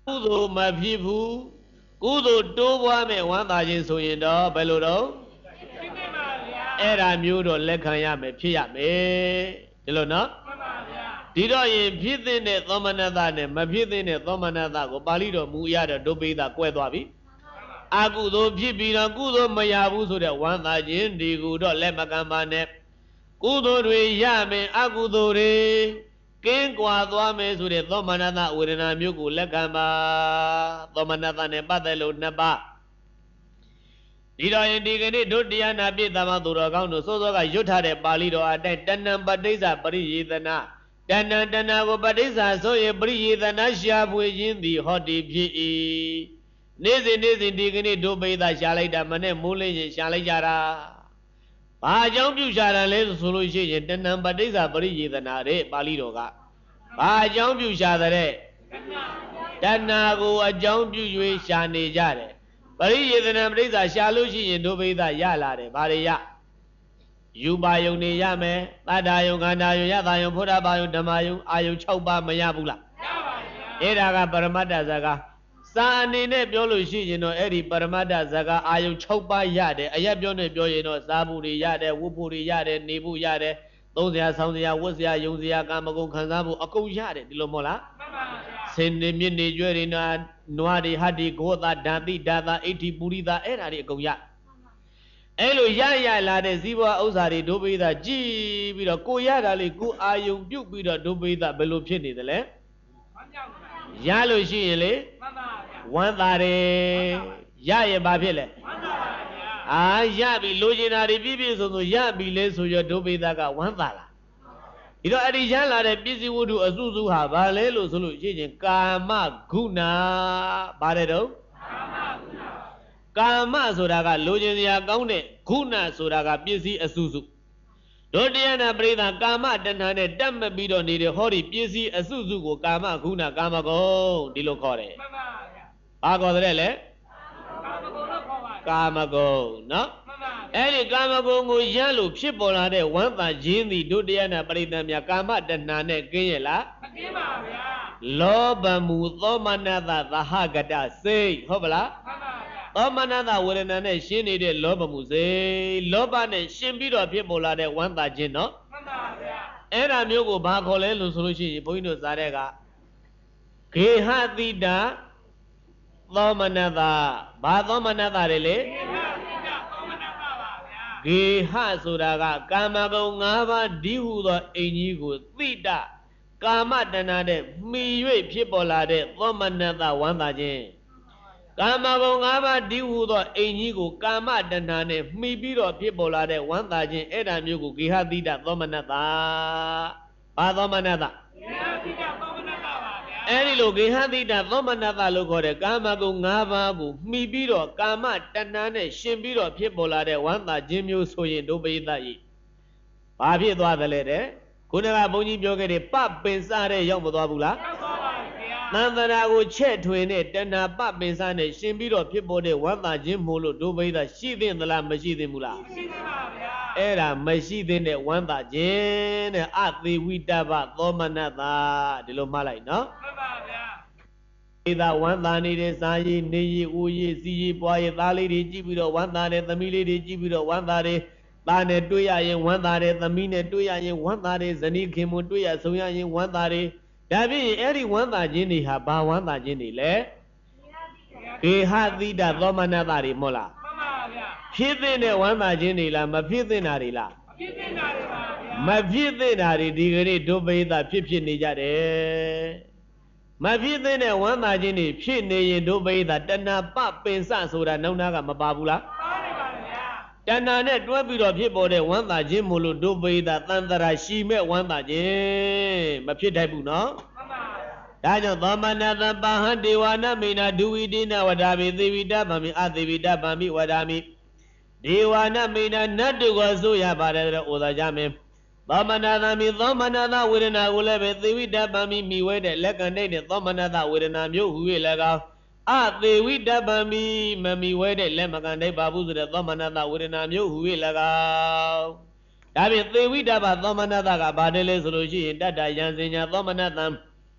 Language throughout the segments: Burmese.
သိုလ်မဖြစ်ဘူးကုသိုလ်တိုးပွားမဲ့ဝမ်းသာခြင်းဆိုရင်တော့ဘယ်လိုတော့အဲ့ဒါမျိုးတော့လက်ခံရမယ်ဖြစ်ရမယ်ဒီလိုနော်ဒီတော့ရင်ဖြစ်တဲ့သောမနတနဲ့မဖြစ်တဲ့သောမနတကိုပါဠိတော်မူရတဲ့ဒုပိသကွဲသွားပြီအကုသိုလ်ဖြစ်ပြီးတော့ကုသိုလ်မရဘူးဆိုတဲ့ဝမ်းသာခြင်းဒီကူတော့လက်မကမ်းပါနဲ့ကုသိုလ်တွေရမယ်အကုသိုလ်တွေကင်းကွာသွားမယ်ဆိုတဲ့သောမနတဝေဒနာမျိုးကိုလက်ခံပါသောမနတနဲ့ပတ်သက်လို့နှစ်ပါးဒီတော့ရင်ဒီကနေ့ဒုတိယနာပြည့်သမသူတော်ကောင်းတို့စောစောကရွတ်ထားတဲ့ပါဠိတော်အတိုင်းတဏ္ဏပဋိစ္စပရိယေသနာတဏ္ဏကိုပဋိစ္စဆိုရင်ပရိယေသနာရှားပွေခြင်းသည်ဟောတိဖြစ်၏နေ့စဉ်ဒီကနေ့ဒုပိသရှားလိုက်တာမနဲ့မိုးလင်းရင်ရှားလိုက်ကြတာဘာအကြောင်းပြုရှားတာလဲဆိုလို့ရှိရင်တဏ္ဏပဋိစ္စပရိယေသနာတဲ့ပါဠိတော်ကဘာအကြောင်းပြုရှားတဲ့တဏ္ဏကိုအကြောင်းပြု၍ရှားနေကြတယ်ပရိယေသနာပဋိစ္စရှားလို့ရှိရင်ဒုပိသရလာတယ်ဘာတွေရယူပါယုံနေရမယ်တတ္တာယုံခန္ဓာယုံယတာယုံဘုရားပါယုံဓမ္မယုံအာယုံ6ပါးမရဘူးလားရပါဗျာအဲ့ဒါကပရမတ္တဇကာစာအနေနဲ့ပြောလို့ရှိရင်တော့အဲ့ဒီပရမတ္တဇကာအာယုံ6ပါးရတယ်အရက်ပြောနေပြောရင်တော့စားဖို့တွေရတယ်ဝတ်ဖို့တွေရတယ်နေဖို့ရတယ်သုံးစရာဆောင်းစရာဝတ်စရာယုံစရာကာမဂုဏ်ခံစားဖို့အကုန်ရတယ်ဒီလိုမဟုတ်လားမှန်ပါဗျာစင်နေမြင့်နေကြွတွေနွားတွေဟတ်ဒီဂောသာဓာတိဒါသာအဋ္ဌိပုရိသအဲ့ဒါတွေအကုန်ရအဲ့လိုရလာတဲ့ဇီဝဥစ္စာတွေဒုပိသကြည်ပြီးတော့ကိုရတာလေးကိုအာယုံပြုတ်ပြီးတော့ဒုပိသဘယ်လိုဖြစ်နေသလဲရလို့ရှိရင်လေဝမ်းသာတယ်ရရဲ့ဘာဖြစ်လဲဝမ်းသာပါဗျာအာရပြီလိုချင်တာတွေပြည့်ပြည့်စုံစုံရပြီလဲဆိုရဒုပိသကဝမ်းသာလားဒီတော့အဲ့ဒီရလာတဲ့ပစ္စည်းဝတ္ထုအစုစုဟာဘာလဲလို့ဆိုလို့ရှိရင်ကာမဂုဏဘာတဲ့တော့ကာမဆိုတာကလိုချင်စရာကောင်းတဲ့ဂုဏဆိုတာကပစ္စည်းအစုစုဒုတိယနာပရိသကာမတဏ္ဍာနဲ့တတ်မပြီးတော့နေတဲ့ဟောဒီပစ္စည်းအစုစုကိုကာမဂုဏကာမဂုဏ်ဒီလိုခေါ်တယ်မှန်ပါဗျာဘာခေါ်တဲ့လဲကာမဂုဏ်လို့ခေါ်ပါတယ်ကာမဂုဏ်နော်မှန်ပါအဲ့ဒီကာမဂုဏ်ကိုရလို့ဖြစ်ပေါ်လာတဲ့ဝမ်းသာခြင်းသည်ဒုတိယနာပရိသများကာမတဏ္ဍာနဲ့ကင်းရဲ့လားမကင်းပါဗျာလောဘမူသောမနတသဟဂတစိတ်ဟုတ်ပလားမှန်ပါသောမနတဝေဒနာနဲ့ရှင်းနေတဲ့လောဘမှုစိတ်လောဘနဲ့ရှင်းပြီးတော့ဖြစ်ပေါ်လာတဲ့ဝမ်းသာခြင်းနော်မှန်ပါဗျာအဲ့ဒါမျိုးကိုဘာခေါ်လဲလို့ဆိုလို့ရှိရင်ဘုန်းကြီးတို့ဇာတဲ့ကဂေဟတိတသောမနတဘာသောမနတတွေလေဂေဟတိတသောမနတပါဗျာဂေဟဆိုတာကကာမဂုဏ်၅ပါးဒီဟုသောအိမ်ကြီးကိုတိတကာမတဏ္ဍာနဲ့မှီ၍ဖြစ်ပေါ်လာတဲ့သောမနတဝမ်းသာခြင်းကာမဂုဏ်၅ပါးဒီဟုသောအိမ်ကြီးကိုကာမတဏ္ဍာနဲ့မှီပြီးတော့ဖြစ်ပေါ်လာတဲ့ဝမ်းသာခြင်းအဲ့ဒါမျိုးကိုဂေဟတိတသောမနတဘာသောမနတဂေဟတိတသောမနတပါဗျာအဲ့ဒီလိုဂေဟတိတသောမနတလို့ခေါ်တဲ့ကာမဂုဏ်၅ပါးကိုမှီပြီးတော့ကာမတဏ္ဍာနဲ့ရှင်ပြီးတော့ဖြစ်ပေါ်လာတဲ့ဝမ်းသာခြင်းမျိုးဆိုရင်ဒုပိသဤဘာဖြစ်သွားသလဲတဲ့ခုနကဘုန်းကြီးပြောခဲ့တဲ့ပပင်စားတဲ့ရောက်မသွားဘူးလားရောက်သွားပါသန္တရာကိုချက်ထွင်တဲ့တဏှာပပင်စားနဲ့ရှင်ပြီးတော့ဖြစ်ပေါ်တဲ့ဝမ်းသာခြင်းမို့လို့ဒုပိသရှိသင့်သလားမရှိသင့်ဘူးလားရှိသင့်ပါဗျာအဲ့ဒါမရှိသင့်တဲ့ဝမ်းသာခြင်းတဲ့အသေးဝိတ္တဗသောမနတဒီလိုမှတ်လိုက်နော်မှန်ပါဗျာဒီသာဝမ်းသာနေတဲ့စာရည်နေရည်ဦးရည်စီရည်ပွားရည်သားလေးတွေကြည့်ပြီးတော့ဝမ်းသာတဲ့သမီးလေးတွေကြည့်ပြီးတော့ဝမ်းသာတဲ့သားနဲ့တွေ့ရရင်ဝမ်းသာတဲ့သမီးနဲ့တွေ့ရရင်ဝမ်းသာတဲ့ဇနီးခင်မွန်တွေ့ရဆုံရရင်ဝမ်းသာတဲ့ဒါဖြင့်အဲ့ဒီဝမ်းသာခြင်းတွေဟာဘာဝမ်းသာခြင်းတွေလဲဂေဟတိတသောမနတတွေမဟုတ်လားမှန်ပါဗျာဖြစ်တဲ့ဝမ်းသာခြင်းတွေလားမဖြစ်တဲ့တာတွေလားမဖြစ်တဲ့တာတွေပါဗျာမဖြစ်တဲ့တာတွေဒီကနေ့ဒုပိသဖြစ်နေကြတယ်မဖြစ်တဲ့ဝမ်းသာခြင်းတွေဖြစ်နေရင်ဒုပိသတဏှာပပင်စဆိုတာနောက်နာကမပါဘူးလားပါတယ်ပါဗျာတဏှာနဲ့တွဲပြီးတော့ဖြစ်ပေါ်တဲ့ဝမ်းသာခြင်းမို့လို့ဒုပိသသန္တရာရှိမဲ့ဝမ်းသာခြင်းမဖြစ်တတ်ဘူးနော်ဒါကြောင့်သောမနတပဟံဒေဝနာမိနာဒုဝိတိနဝဒါမိသေဝိတဗာမိအသေဝိတဗာမိဝဒါမိဒေဝနာမိနာနတ်တုကိုဆိုရပါတယ်တဲ့ဩသာကြမင်းသောမနတမိသောမနတဝေဒနာကိုလည်းပဲသေဝိတဗာမိမိဝဲတဲ့လက်ကံတဲ့သောမနတဝေဒနာမျိုးဟူ၍လည်းကောင်းအသေဝိတဗာမိမမိဝဲတဲ့လက်မကန်တဲ့ပါဘူးဆိုတဲ့သောမနတဝေဒနာမျိုးဟူ၍လည်းကောင်းဒါဖြင့်သေဝိတဗာသောမနတကဘာတယ်လဲဆိုလို့ရှိရင်တတ္တယံစင်ညာသောမနတံ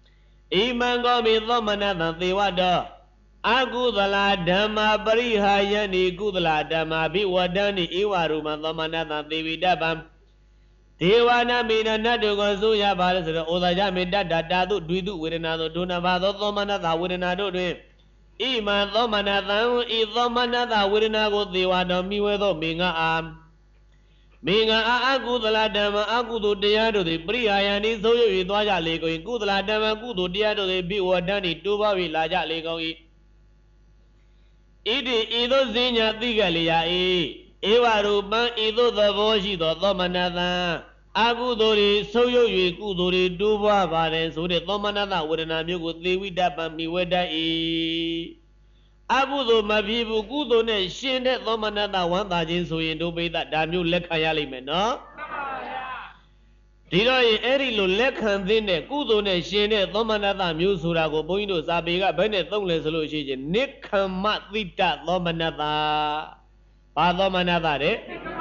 Iman gomi thomanathan thewada Agudala dhamma parihayani gudala dhamma bhiwadani iwaruma thomanathan thevidabam Dewana mina naduga suya balasura Odaja mida dadu duidu virinadu Dunavado thomanatha virinadu dwe Iman thomanathan I thomanatha virinago thewada miwedo minga am Minga agudala dhamma agudu diyadu de priyayani soyo idwaja lego gudala dhamma gudu diyadu de bhiwadani dubavi laja lego Idi ido zinya tigaliya Ewa rupan ido dhavoshi do thomanatha Agudori soyo gudori duba vare suri thomanatha virina myugu thewidabam miweda Agudo mabibu gudo ne shinde thomanatha wanda jinsu yindu bida damyu lekhaya limen no Diro eri lo lekhan thine gudo ne shinde thomanatha myu sura ko boindo sabega bene thong le solo shi chin nikkhamma thita thomanatha Ba thomanatha de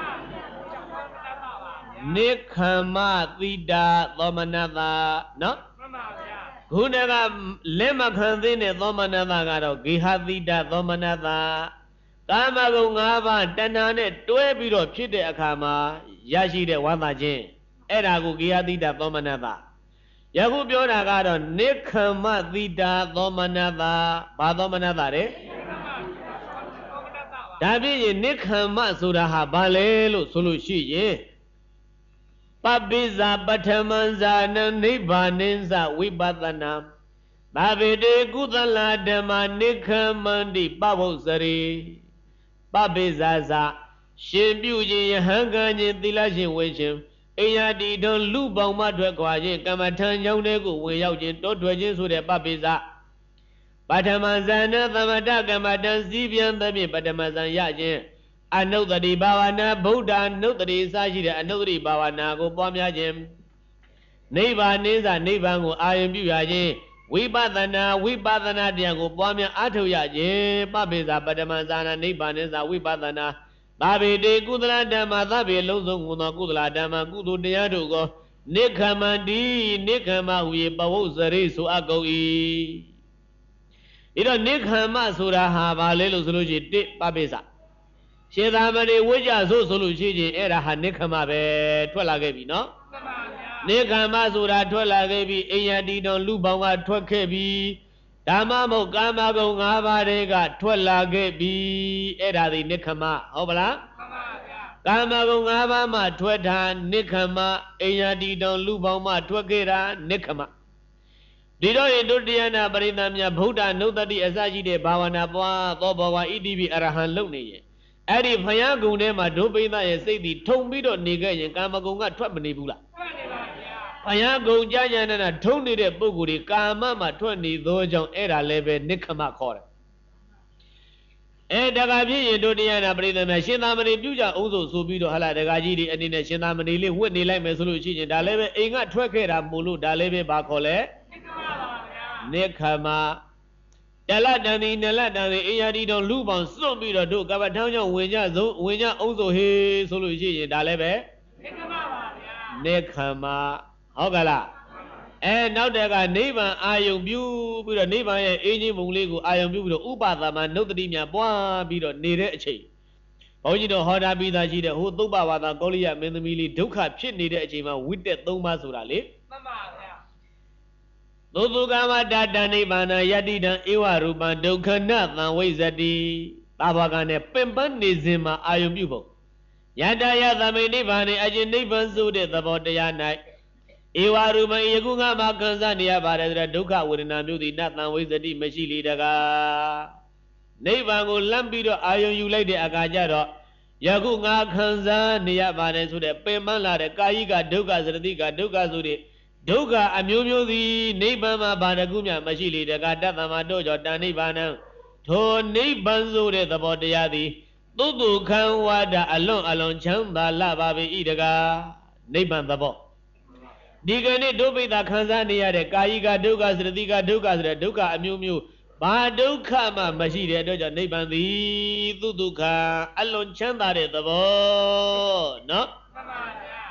Nikkhamma thita thomanatha no Gunaga lema khandine thomanatha garo gihathita thomanatha Kamago ngaba tana ne twe biro phit de akha ma yashi de wantha chin Era ko gihathita thomanatha Yaku pyo ta garo nikkhamma thita thomanatha Ba thomanatha de Da phin yin nikkhamma soda ha ba le lo so lo shi yin Pabiza Patamanzana Nibaninza Vipathana Bhavide Gudala Dhamma Nikhamandi Pavosari Pabizaza Shimbuji Yahanganyin Tilashin Wishin Ayadi Don Lubang Madwakwaji Kamatan Yauneku Wiyauchin Totwajin Sude Pabiza Patamanzana Thamata Kamatan Zibian Thami Patamanzan Yajin Anodari Bhavana Buddha Nodari Sajida Anodari Bhavana Go Pamyajim Neva Neza Neva Go Ayambu Yaji Vipathana Diango Pamya Atu Yaji Pabiza Patamanzana Neva Neza Vipathana Babi de Kudala Dhamma Thabi Lozonguna Kudala Dhamma Kudu Diyadu Go Nikhamandi Nikhama Uye Pavosari Su Agoi Ito Nikhama Suraha Valelu Suluji Di Pabiza Shedamani Wija so solution era Hanikama be Twalagebi, no? Nikama Sura Twalagebi, Ayadi don Lubanga Twakebi, Damamo Gamago Navarega Twalagebi, era the Nikama, Obala? Gamago Navama Tweta, Nikama, Ayadi don Lubama Twakera, Nikama. Dido Diana Barinamya Buddha no that the Azaji de Bhavana Boba Idibi Arahan Loni. Adi Payagun ma Dubina say the Tombido nigger and Kamagunga Twamanibula. Payago Jayana Tony de Buguri, Kamama 20 Dojo Era Leve Nikama Kora. And Dagabi Dodiana Brina Shinamani Buja also Subido Hala de Gajidi and in a Shinamani Whitney like Mesoluchi, Daleve Inga Twakera Mulu Daleve Bakole Nikama. Daladani, Ayadi don't Luban, so be the do Gabatanya, Winya also his solution, Dalebe Nekama, Hogala. And now they got neighbor, I am you with a neighbor, any Mungu, I am you with Ubadama, no the Dimia, Boa, be the needed chain. Oh, you know how that be that she the who Duba, the Golia, Menamili, Duka, Chin needed a chamber with the Doma Surali. Dogama Dada Nibana Yadida Iwa Ruban Dokanathan Wazadi Babagane Pemban Nizima Ayububo Yada Yada Nibani Ajin Niban Zude the Bodaya night Iwa Ruban Yagunga Makanzania Badra Duka with an Amudi Nathan Wazadi Machili Daga Nebango Lambido Ayon you lady Agajaro Yagunga Kanzania Banes with a Pemala the Kaiga Duka Zadiga Duka Zudi Doga Amumu the Nebama Banagumia Machili, the Gadama Dojo, Dani Bana, To Nebanzo de the Bodayadi, Dudu can wada alone chamba lavabi idaga, Neban the Bo. Digani Dubi the Kanzania, the Kaiga Dugas, the Diga Dugas, the Duka Amumu, Badukama Machili, Dojo, Neban the Duduka, alone chamba de the Bo, no?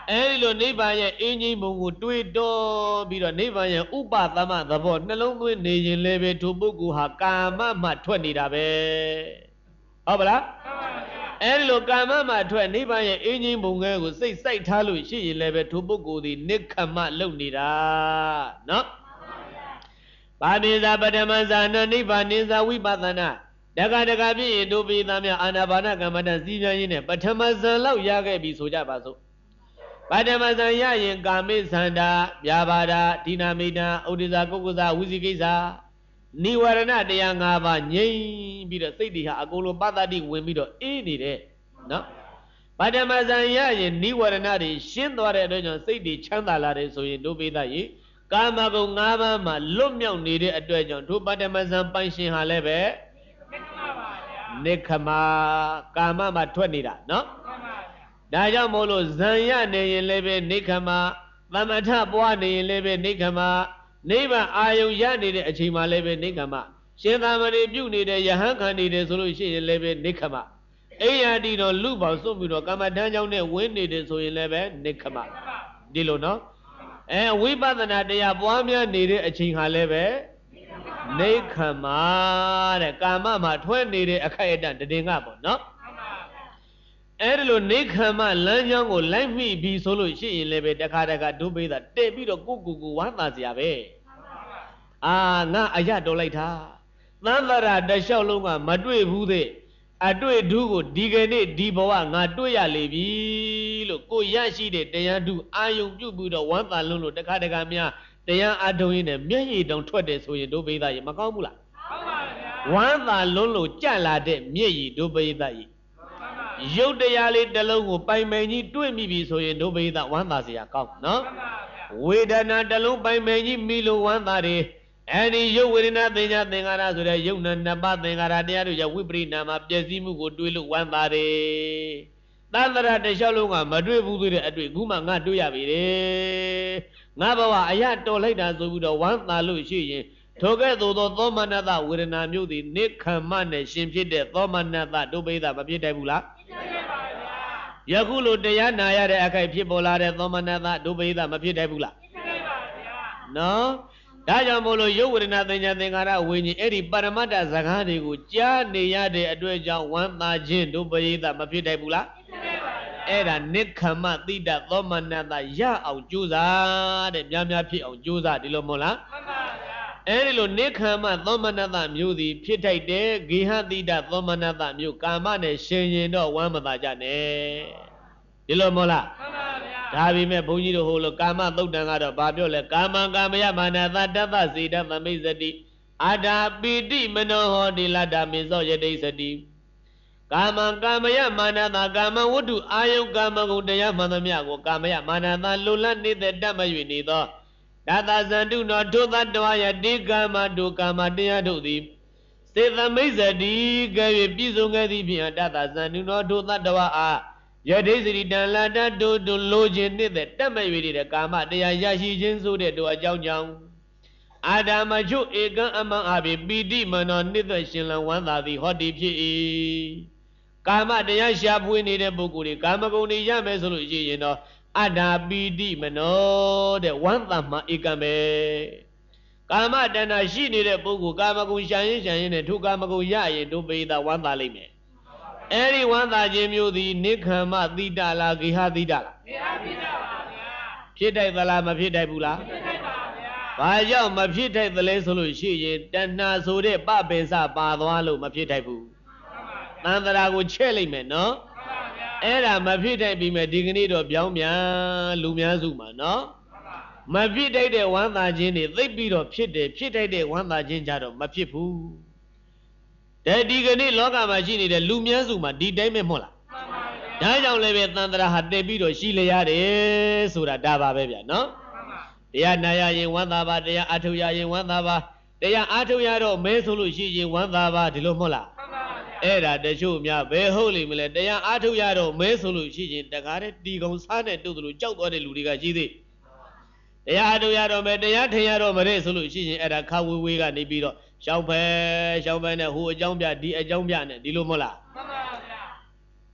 အဲဒီလိုနိဗ္ဗာန်ရဲ့အင်းကြီးမုံကိုတွေးတော့ပြီးတော့နိဗ္ဗာန်ရဲ့ဥပသမသဘောနှလုံးသွင်းနေရင်လည်းပဲထိုပုဂ္ဂိုလ်ဟာကာမမှထွက်နေတာပဲဟုတ်ပါလားအဲဒီလိုကာမမှထွက်နိဗ္ဗာန်ရဲ့အင်းကြီးမုံငယ်ကိုစိတ်စိုက်ထားလို့ရှိရင်လည်းပဲထိုပုဂ္ဂိုလ်ဒီနိခမလုပ်နေတာနော်ပါပိဇာပထမဇာနနိဗ္ဗာန်နိဇာဝိပဿနာတက္ကတက္ကပြည့်ရင်တို့ပိသားများအာနာပါနကမ္မတစီပြန်ရင်းနဲ့ပထမဇန်လောက်ရခဲ့ပြီဆိုကြပါစို့ပထမဇန်ရရင်ကာမိသန္တာဗျာပါဒဒိနာမိတံဥဒိဇာကုက္ကုဇာဝိဇိကိစ္စနိဝရဏတရား၅ပါးငြိမ့်ပြီးတော့စိတ်တွေဟာအကုန်လုံးပတ္တတိဝင်ပြီးတော့အေးနေတယ်နော်ပထမဇန်ရရင်နိဝရဏတွေရှင်းသွားတဲ့အတွက်ကြောင့်စိတ်တွေချမ်းသာလာတယ်ဆိုရင်တို့ပိသားရေကာမဂုဏ်၅ပါးမှာလွတ်မြောက်နေတဲ့အတွက်ကြောင့်တို့ပထမဇန်ပိုင်ရှင်ဟာလည်းပဲနိခမကာမမှာထွက်နေတာနော်ဒါကြောင့်မို့လို့ဇံရနေရင်လည်းပဲနိခမသမထပွားနေရင်လည်းပဲနိခမနိဗ္ဗာန်အာယုံရနေတဲ့အချိန်မှာလည်းပဲနိခမရှင်သာမဏေပြုနေတဲ့ယဟန်ခံနေတယ်ဆိုလို့ရှိရင်လည်းပဲနိခမအိယာတိတော်လူပေါစွန့်ပြီးတော့ကမ္မဋ္ဌာန်းကြောင့်နဲ့ဝင်နေတယ်ဆိုရင်လည်းပဲနိခမဒီလိုနော်ဝိပဿနာတရားပွားများနေတဲ့အချိန်ဟာလည်းပဲနိခမတဲ့ကာမမှာထွက်နေတဲ့အခိုက်အတန့်တည်ငါပေါ့နော်အဲ့ဒီလိုနိခမလမ်းကြောင်းကိုလိုက်မိပြီဆိုလို့ရှိရင်လည်းပဲတခါတခါဒုပိသတဲ့ပြီးတော့ကိုဝမ်းသာစရာပဲငါအရတော်လိုက်တာသံသရာတလျှောက်လုံးကမတွေ့ဘူးတဲ့အတွေ့ဒုကိုဒီကနေ့ဒီဘဝငါတွေ့ရလေပြီလို့ကိုရရှိတဲ့တရားဒုအာယုံပြုတ်ပြီးတော့ဝမ်းသာလုံးလို့တခါတခါများတရားအထုံးရင်းနဲ့မျက်ရည်တောင်ထွက်တယ်ဆိုရင်ဒုပိသရေမကောင်းဘူးလားဟုတ်ပါဗျာဝမ်းသာလုံးလို့ကြလာတဲ့မျက်ရည်ဒုပိသရေရုပ်တရားလေးတစ်လုံးကိုပိုင်ပိုင်ကြီးတွေ့မိပြီဆိုရင်ဒုပိသဝမ်းသာစရာကောင်းနော်ဝေဒနာတစ်လုံးပိုင်ပိုင်ကြီးမိလို့ဝမ်းသာတယ်အဲဒီရုပ်ဝေဒနာသင်္ညာသင်္ခါရဆိုတဲ့ရုပ်နဲ့နှစ်ပါးသင်္ခါရတရားတို့ကြောင့်ဝိပရိနာမှာပျက်စီးမှုကိုတွေးလို့ဝမ်းသာတယ်သန္တရာတစ်လျှောက်လုံးကမတွေ့ဘူးသေးတဲ့အတွေ့ခုမှငါတွေ့ရပြီတဲ့ငါဘဝအရတော်လိုက်တာဆိုပြီးတော့ဝမ်းသာလို့ရှိရင်ထိုကဲ့သို့သောသောမနတဝေဒနာမျိုးသည်နိခမနဲ့ရှင်ဖြစ်တဲ့သောမနတဒုပိသမဖြစ်နိုင်ဘူးလားယခုလိုတရားနာရတဲ့အခိုက်ဖြစ်ပေါ်လာတဲ့သောမနတဒုပိသမဖြစ်နိုင်ဘူးလားနော်ဒါကြောင့်မို့လို့ရုပ်ဝေဒနာသင်္ညာသင်္ခါရဝိညာဉ်အဲ့ဒီပရမတ္တဇကားတွေကိုကြားနေရတဲ့အတွက်ကြောင့်ဝမ်းသာခြင်းဒုပိသမဖြစ်နိုင်ဘူးလားအဲ့ဒါနိခမတိတသောမနတရအောင်ကြိုးစားတဲ့များများဖြစ်အောင်ကြိုးစားဒီလိုမဟုတ်လားမှန်ပါဗျာအဲ့ဒီလိုနိခမသောမနတမျိုးသည်ဖြစ်ထိုက်တယ်ဂေဟတိတသောမနတမျိုးကာမနဲ့ရှင်ရင်တော့ဝမ်းမသာကြနဲ့ဒီလိုမဟုတ်လားမှန်ပါဗျာဒါပေမဲ့ဘုန်းကြီးတို့ဟိုလိုကာမသုတ်တံကတော့ဘာပြောလဲကာမံကာမယမာနသတ္တသစေတသမိစတိအာတာပိတိမနောဟောတိလတ္တမေသောယတိစတိကာမံကာမယမာနသကာမဝတ္ထုအာယုကာမဂုဏ်တရားမှန်သမျှကိုကာမယမာနသလိုလတ်နေတဲ့တတ်မ၍နေသောတသဇန္တုနောထိုသတ္တဝါယတိကာမတုကာမတရားတို့သည်စေသမိစတိကဲ့၍ပြည့်စုံခဲ့သည်ဖြင့်တသဇန္တုနောထိုသတ္တဝါအားယတိစရိတံလာတတို့လိုခြင်းနေတဲ့တတ်မ၍နေတဲ့ကာမတရားရရှိခြင်းဆိုတဲ့တို့အကြောင်းကြောင့်အာဒမချုဧကံအမံအဘိပိတိမနောနိသရှင်လံဝန္တာသည်ဟောတိဖြစ်၏ကာမတရားရှာဖွေနေတဲ့ပုဂ္ဂိုလ်တွေကာမဂုဏ်တွေရမယ်ဆိုလို့ရှိရင်တော့အတ္တာပိတိမနောတဲ့ဝမ်းသာမှဧကံပဲကာမတဏ္ဍာရှိနေတဲ့ပုဂ္ဂိုလ်ကာမဂုဏ်ရှာရင်နဲ့ထိုကာမဂုဏ်ရရင်ဒုပိသဝမ်းသာလိမ့်မယ်အဲ့ဒီဝမ်းသာခြင်းမျိုးသည်နိခမတိတလားဂေဟတိတလားဂေဟတိတပါဗျာဖြစ်တိုက်သလားမဖြစ်တိုက်ဘူးလားဖြစ်တိုက်ပါဗျာဘာကြောင့်မဖြစ်တိုက်သလဲဆိုလို့ရှိရင်တဏှာဆိုတဲ့ပပေစပါသွားလို့မဖြစ်တိုက်ဘူးသန္တရာကိုချဲ့လိုက်မယ်နော်အဲ့ဒါမဖြစ်တိုက်ပြီးမယ်ဒီကနေ့တော့ပြောင်းပြန်လူများစုမှာနော်မဖြစ်တိုက်တဲ့ဝမ်းသာခြင်းတွေသိပ်ပြီးတော့ဖြစ်တယ်ဖြစ်တိုက်တဲ့ဝမ်းသာခြင်းကြတော့မဖြစ်ဘူးတဲ့ဒီကနေ့လောကမှာရှိနေတဲ့လူများစုမှာဒီတိုင်းပဲမဟုတ်လားဒါကြောင့်လည်းပဲသန္တရာဟာတည်ပြီးတော့ရှိလျရတယ်ဆိုတာဒါပါပဲဗျာနော်တရားနာရရင်ဝမ်းသာပါတရားအာထုရရင်ဝမ်းသာပါတရားအာထုရတော့မဲဆိုလို့ရှိရင်ဝမ်းသာပါဒီလိုမဟုတ်လားအဲ့ဒါတချို့များဘယ်ဟုတ်လိမ့်မလဲတရားအားထုတ်ရတော့မဲဆိုလို့ရှိရင်တကားတဲ့တီကုံစားနဲ့တုတ်လို့ကြောက်သွားတဲ့လူတွေကရှိသေးတရားအားထုတ်ရတော့မဲတရားထင်ရတော့မတဲ့ဆိုလို့ရှိရင်အဲ့ဒါခဝေးဝေးကနေပြီးတော့ရှောင်းဖဲနဲ့ဟိုအကြောင်းပြဒီအကြောင်းပြနဲ့ဒီလိုမဟုတ်လားမှန်ပါဗျာ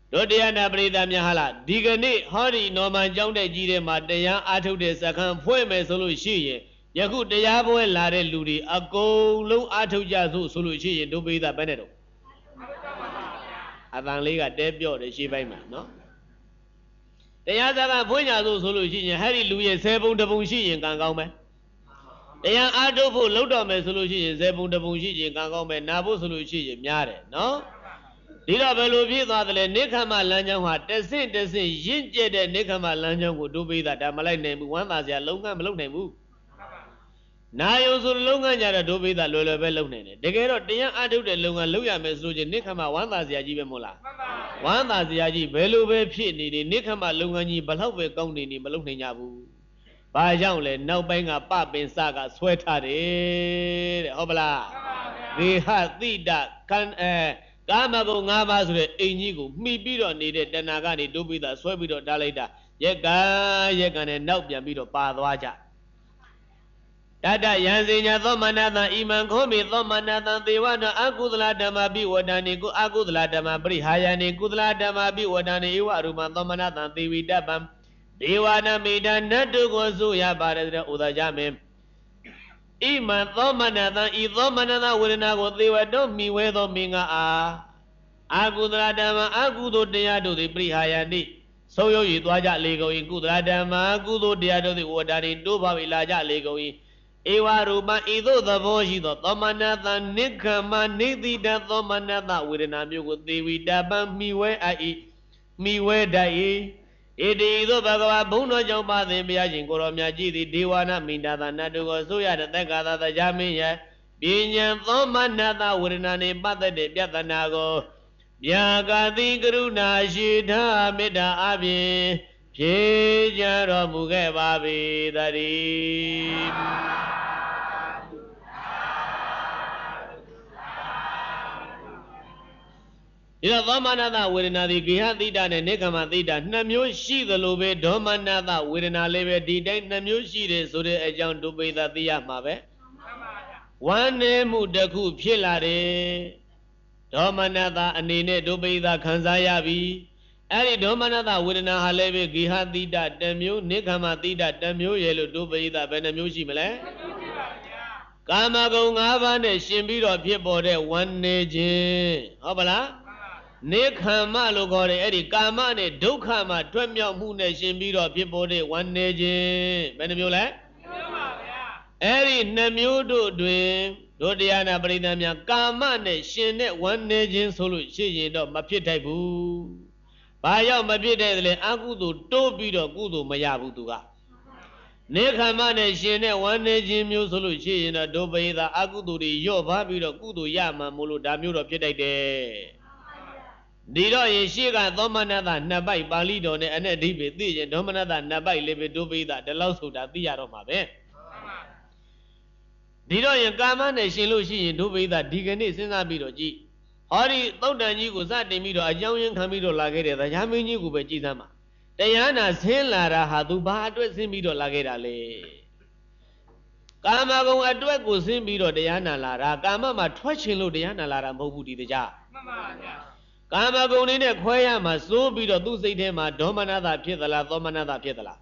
တို့တရားနာပရိသတ်များဟာလားဒီကနေ့ဟောဒီနော်မန်ကျောင်းတဲ့ကြီးတဲ့မှာတရားအားထုတ်တဲ့စခန်းဖွဲ့မယ်ဆိုလို့ရှိရင်ယခုတရားပွဲလာတဲ့လူတွေအကုန်လုံးအားထုတ်ကြစို့ဆိုလို့ရှိရင်တို့ပရိသတ်ဘယ်နဲ့တော့အတန်လေးကတဲပြော့တယ်ရှေ့ပိုင်းမှာနော်တရားစခန်းဖွင့်ကြစို့ဆိုလို့ရှိရင်ဟဲ့ဒီလူရဲ့10ပုံတပုံရှိရင်ကံကောင်းမယ်တရားအားထုတ်ဖို့လှုပ်တော်မယ်ဆိုလို့ရှိရင်10ပုံတပုံရှိရင်ကံကောင်းမယ်နာဖို့ဆိုလို့ရှိရင်များတယ်နော်ဒီတော့ဘယ်လိုဖြစ်သွားသလဲနိခမလမ်းကြောင်းဟာတဆင့်ရင့်ကျက်တဲ့နိခမလမ်းကြောင်းကိုတို့ပိသဒါမလိုက်နိုင်ဘူးဝမ်းသာစရာလုံငန်းမလုပ်နိုင်ဘူးနာယုံဆိုလုံငန်းကြတော့တို့ပိသလွယ်လွယ်ပဲလုပ်နိုင်တယ်တကယ်တော့တရားအားထုတ်တဲ့လုံငန်းလုပ်ရမယ်ဆိုလို့ချင်းနိခမဝမ်းသာစရာကြီးပဲမဟုတ်လားဝမ်းသာစရာကြီးဘယ်လိုပဲဖြစ်နေနေနိခမလုံငန်းကြီးဘလောက်ပဲကောင်းနေနေမလုပ်နိုင်ကြဘူးဘာကြောင့်လဲနောက်ပိုင်းကပပင်စကဆွဲထားတယ်တဲ့ဟုတ်ပလားဂေဟတိတကံကာမဂုဏ်၅ပါးဆိုတဲ့အိမ်ကြီးကိုမှီပြီးတော့နေတဲ့တဏှာကနေတို့ပြီးသားဆွဲပြီးတော့ထားလိုက်တာရက်ကနဲ့နောက်ပြန်ပြီးတော့ပါသွားကြတတယံစဉ္ညာသောမနတံဣမံခောမိသောမနတံသေဝနာအကုသလဓမ္မပိဝဒာနိကိုအကုသလဓမ္မပရိဟာယနိကုသလဓမ္မပိဝဒာနိဧဝရူပံသောမနတံသေဝိတပံဒေဝနာမိတနတ္တုကိုစုရပါတယ်တဲ့ဥဒကြမေဣမံသောမနတံဤသောမနတဝေဒနာကိုသေဝတောမိဝဲသောမင်္ဂအားအာကုသလဓမ္မအကုသိုလ်တရားတို့သည်ပရိဟာယနိဆုံးယုတ်၍သွားကြလေကုန်၏ကုသလဓမ္မကုသိုလ်တရားတို့သည်ဝဒာနိတိုးပါ၏လာကြလေကုန်၏ဧဝရူပံဤသို့သဘောရှိသောသောမနတနိခမနိတိတသောမနတဝေဒနာမျိုးကိုသေဝိတပံမိဝဲအပ်၏မိဝဲတတ်၏ဣတိသို့ဘဂဝါဘုံတော်ကြောင့်ပါသင်ဘုရားရှင်ကိုရောမြတ်ကြီးသည်ဒေဝနာမိန္ဒသာနတ်တို့ကိုဆိုရတဲ့သက်္ကာသတရားမင်းရဲ့ပညာသောမနတဝေဒနာနှင့်ပတ်သက်တဲ့ပြဿနာကိုဗျာကာတိကရုဏာရှိထားမေတ္တာအပြင်ဖြေကြတော်မူခဲ့ပါပေသတည်းဒီတော့သောမနတဝေဒနာသည်ဂေဟတိတနဲ့နိခမတိတနှစ်မျိုးရှိသလိုပဲဒေါမနတဝေဒနာလည်းပဲဒီတိုင်းနှစ်မျိုးရှိတယ်ဆိုတဲ့အကြောင်းဒုပိသသိရမှာပဲဝမ်းနည်းမှုတစ်ခုဖြစ်လာတယ်ဒေါမနတအနေနဲ့ဒုပိသခံစားရပြီအဲ့ဒီဒေါမနတဝေဒနာဟာလည်းပဲဂေဟတိတတစ်မျိုးနိခမတိတတစ်မျိုးရဲ့လို့ဒုပိသဘယ်နှမျိုးရှိမလဲကာမဂုဏ်၅ပါးနဲ့ရှင်ပြီးတော့ဖြစ်ပေါ်တဲ့ဝမ်းနည်းခြင်းဟုတ်ပါလားနေခံမလို့ခေါ်တယ်အဲ့ဒီကာမနဲ့ဒုက္ခမှာတွက်မြောက်မှုနဲ့ရှင်ပြီးတော့ဖြစ်ပေါ်တဲ့ဝမ်းနေခြင်းဘယ်နှမျိုးလဲမျိုးပါဗျာအဲ့ဒီနှစ်မျိုးတို့တွင်တို့တရားနာပရိသတ်များကာမနဲ့ရှင်တဲ့ဝမ်းနေခြင်းဆိုလို့ရှိရင်တော့မဖြစ်တတ်ဘူးဘာရောက်မဖြစ်တဲ့လဲအကုသိုလ်တိုးပြီးတော့ကုသိုလ်မရဘူးသူကနေခံမနဲ့ရှင်တဲ့ဝမ်းနေခြင်းမျိုးဆိုလို့ရှိရင်တော့ဒုပိသအကုသိုလ်တွေရော့ပါပြီးတော့ကုသိုလ်ရမှာမို့လို့ဒါမျိုးတော့ဖြစ်တတ်တယ်ဒီတော့ရင်ရှိကသောမနတနှစ်ပိုက်ပါဠိတော်နဲ့အနဲ့အဓိပ္ပာယ်သိရင်ဒေါမနတနှစ်ပိုက်လေးပဲဒုပိသဒီလောက်ဆိုတာသိရတော့မှာပဲဒီတော့ရင်ကာမနဲ့ရှင်လို့ရှိရင်ဒုပိသဒီကနေ့စဉ်းစားပြီးတော့ကြည့်ဟောဒီသုတ်တန်ကြီးကိုစတင်ပြီးတော့အကြောင်းရင်းခံပြီးတော့လာခဲ့တဲ့တရားမင်းကြီးကိုပဲကြည်စမ်းပါတရားနာဆင်းလာတာဟာသူဘာအတွက်ဆင်းပြီးတော့လာခဲ့တာလဲကာမဂုဏ်အတွက်ကိုဆင်းပြီးတော့တရားနာလာတာကာမမှာထွက်ချင်လို့တရားနာလာတာမဟုတ်ဘူးဒီတရားမှန်ပါဗျာကာမဂုဏ်လေးနဲ့ခွဲရမှာစိုးပြီးတော့သူ့စိတ်ထဲမှာဒေါမနတဖြစ်သလားသောမနတဖြစ်သလား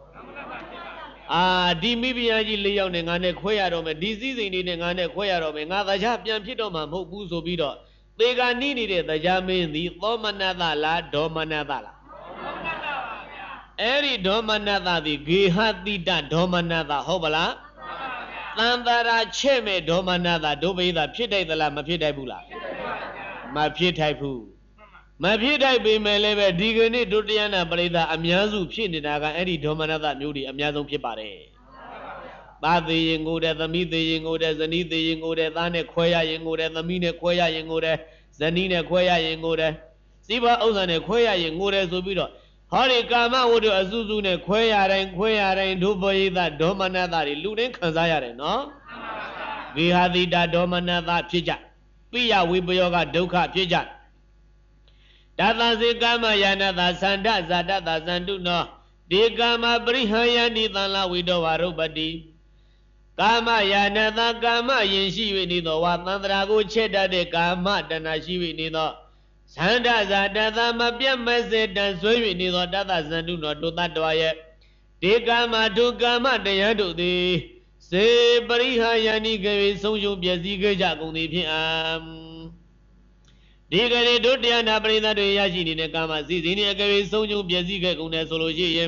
ဒီမိဖုရားကြီး၄ယောက်နဲ့ငါနဲ့ခွဲရတော့မယ်ဒီစည်းစိမ်လေးနဲ့ငါနဲ့ခွဲရတော့မယ်ငါတရားပြန်ဖြစ်တော့မှာမဟုတ်ဘူးဆိုပြီးတော့သေကနိနေတဲ့တရားမင်းသည်သောမနတလားဒေါမနတလားအဲ့ဒီဒေါမနတသည်ဂေဟတိတဒေါမနတဟုတ်ပါလားသံတရာချက်မဲ့ဒေါမနတဒုပိသဖြစ်တတ်သလားမဖြစ်တတ်ဘူးလားမဖြစ်ထိုက်ဘူးမဖြစ်ထိုက်ပေမဲ့လည်းပဲဒီကနေ့ဒုတိယနာပရိသတ်အများစုဖြစ်နေတာကအဲ့ဒီဒေါမနတမျိုးတွေအများဆုံးဖြစ်ပါတယ်။သားသေးရင်ငိုတယ်သမီးသေးရင်ငိုတယ်ဇနီးသေးရင်ငိုတယ်သားနဲ့ခွဲရရင်ငိုတယ်သမီးနဲ့ခွဲရရင်ငိုတယ်ဇနီးနဲ့ခွဲရရင်ငိုတယ်စီးပွားဥစ္စာနဲ့ခွဲရရင်ငိုတယ်ဆိုပြီးတော့ဟောဒီကာမဝတ္ထုအစုစုနဲ့ခွဲရတိုင်းဒုပရိသဒေါမနတတွေလူတိုင်းခံစားရတယ်နော်။ဂေဟတိတဒေါမနတဖြစ်ကြပိယဝိပယောကဒုက္ခဖြစ်ကြတသစေကာမယာနတာသန္ဓဇာတတာသန္တုနောဒီကာမပရိဟယနိသံလဝိတောဝရုပတိကာမယာနတာကာမယင်ရှိ၍နေသောဝသန္တရာကိုချက်တတ်တဲ့ကာမတဏှာရှိ၍နေသောဇန္ဒဇာတသမပြတ်မစေတံဆွေ၍နေသောတသဇန္တုတော်ဒုသတ္တဝါရဲ့ဒီကာမဒုကာမတရားတို့သည်စေပရိဟာယန္တိကေဆုံးရှုံးပျက်စီးခဲ့ကြကုန်သည်ဖြင့်ဒီကနေ့တို့တရားနာပရိသတ်တွေရရှိနေတဲ့ကာမစည်းစိမ်တွေအကယ်ဆုံးရှုံးပျက်စီးခဲ့ကုန်တယ်ဆိုလို့ရှိရင်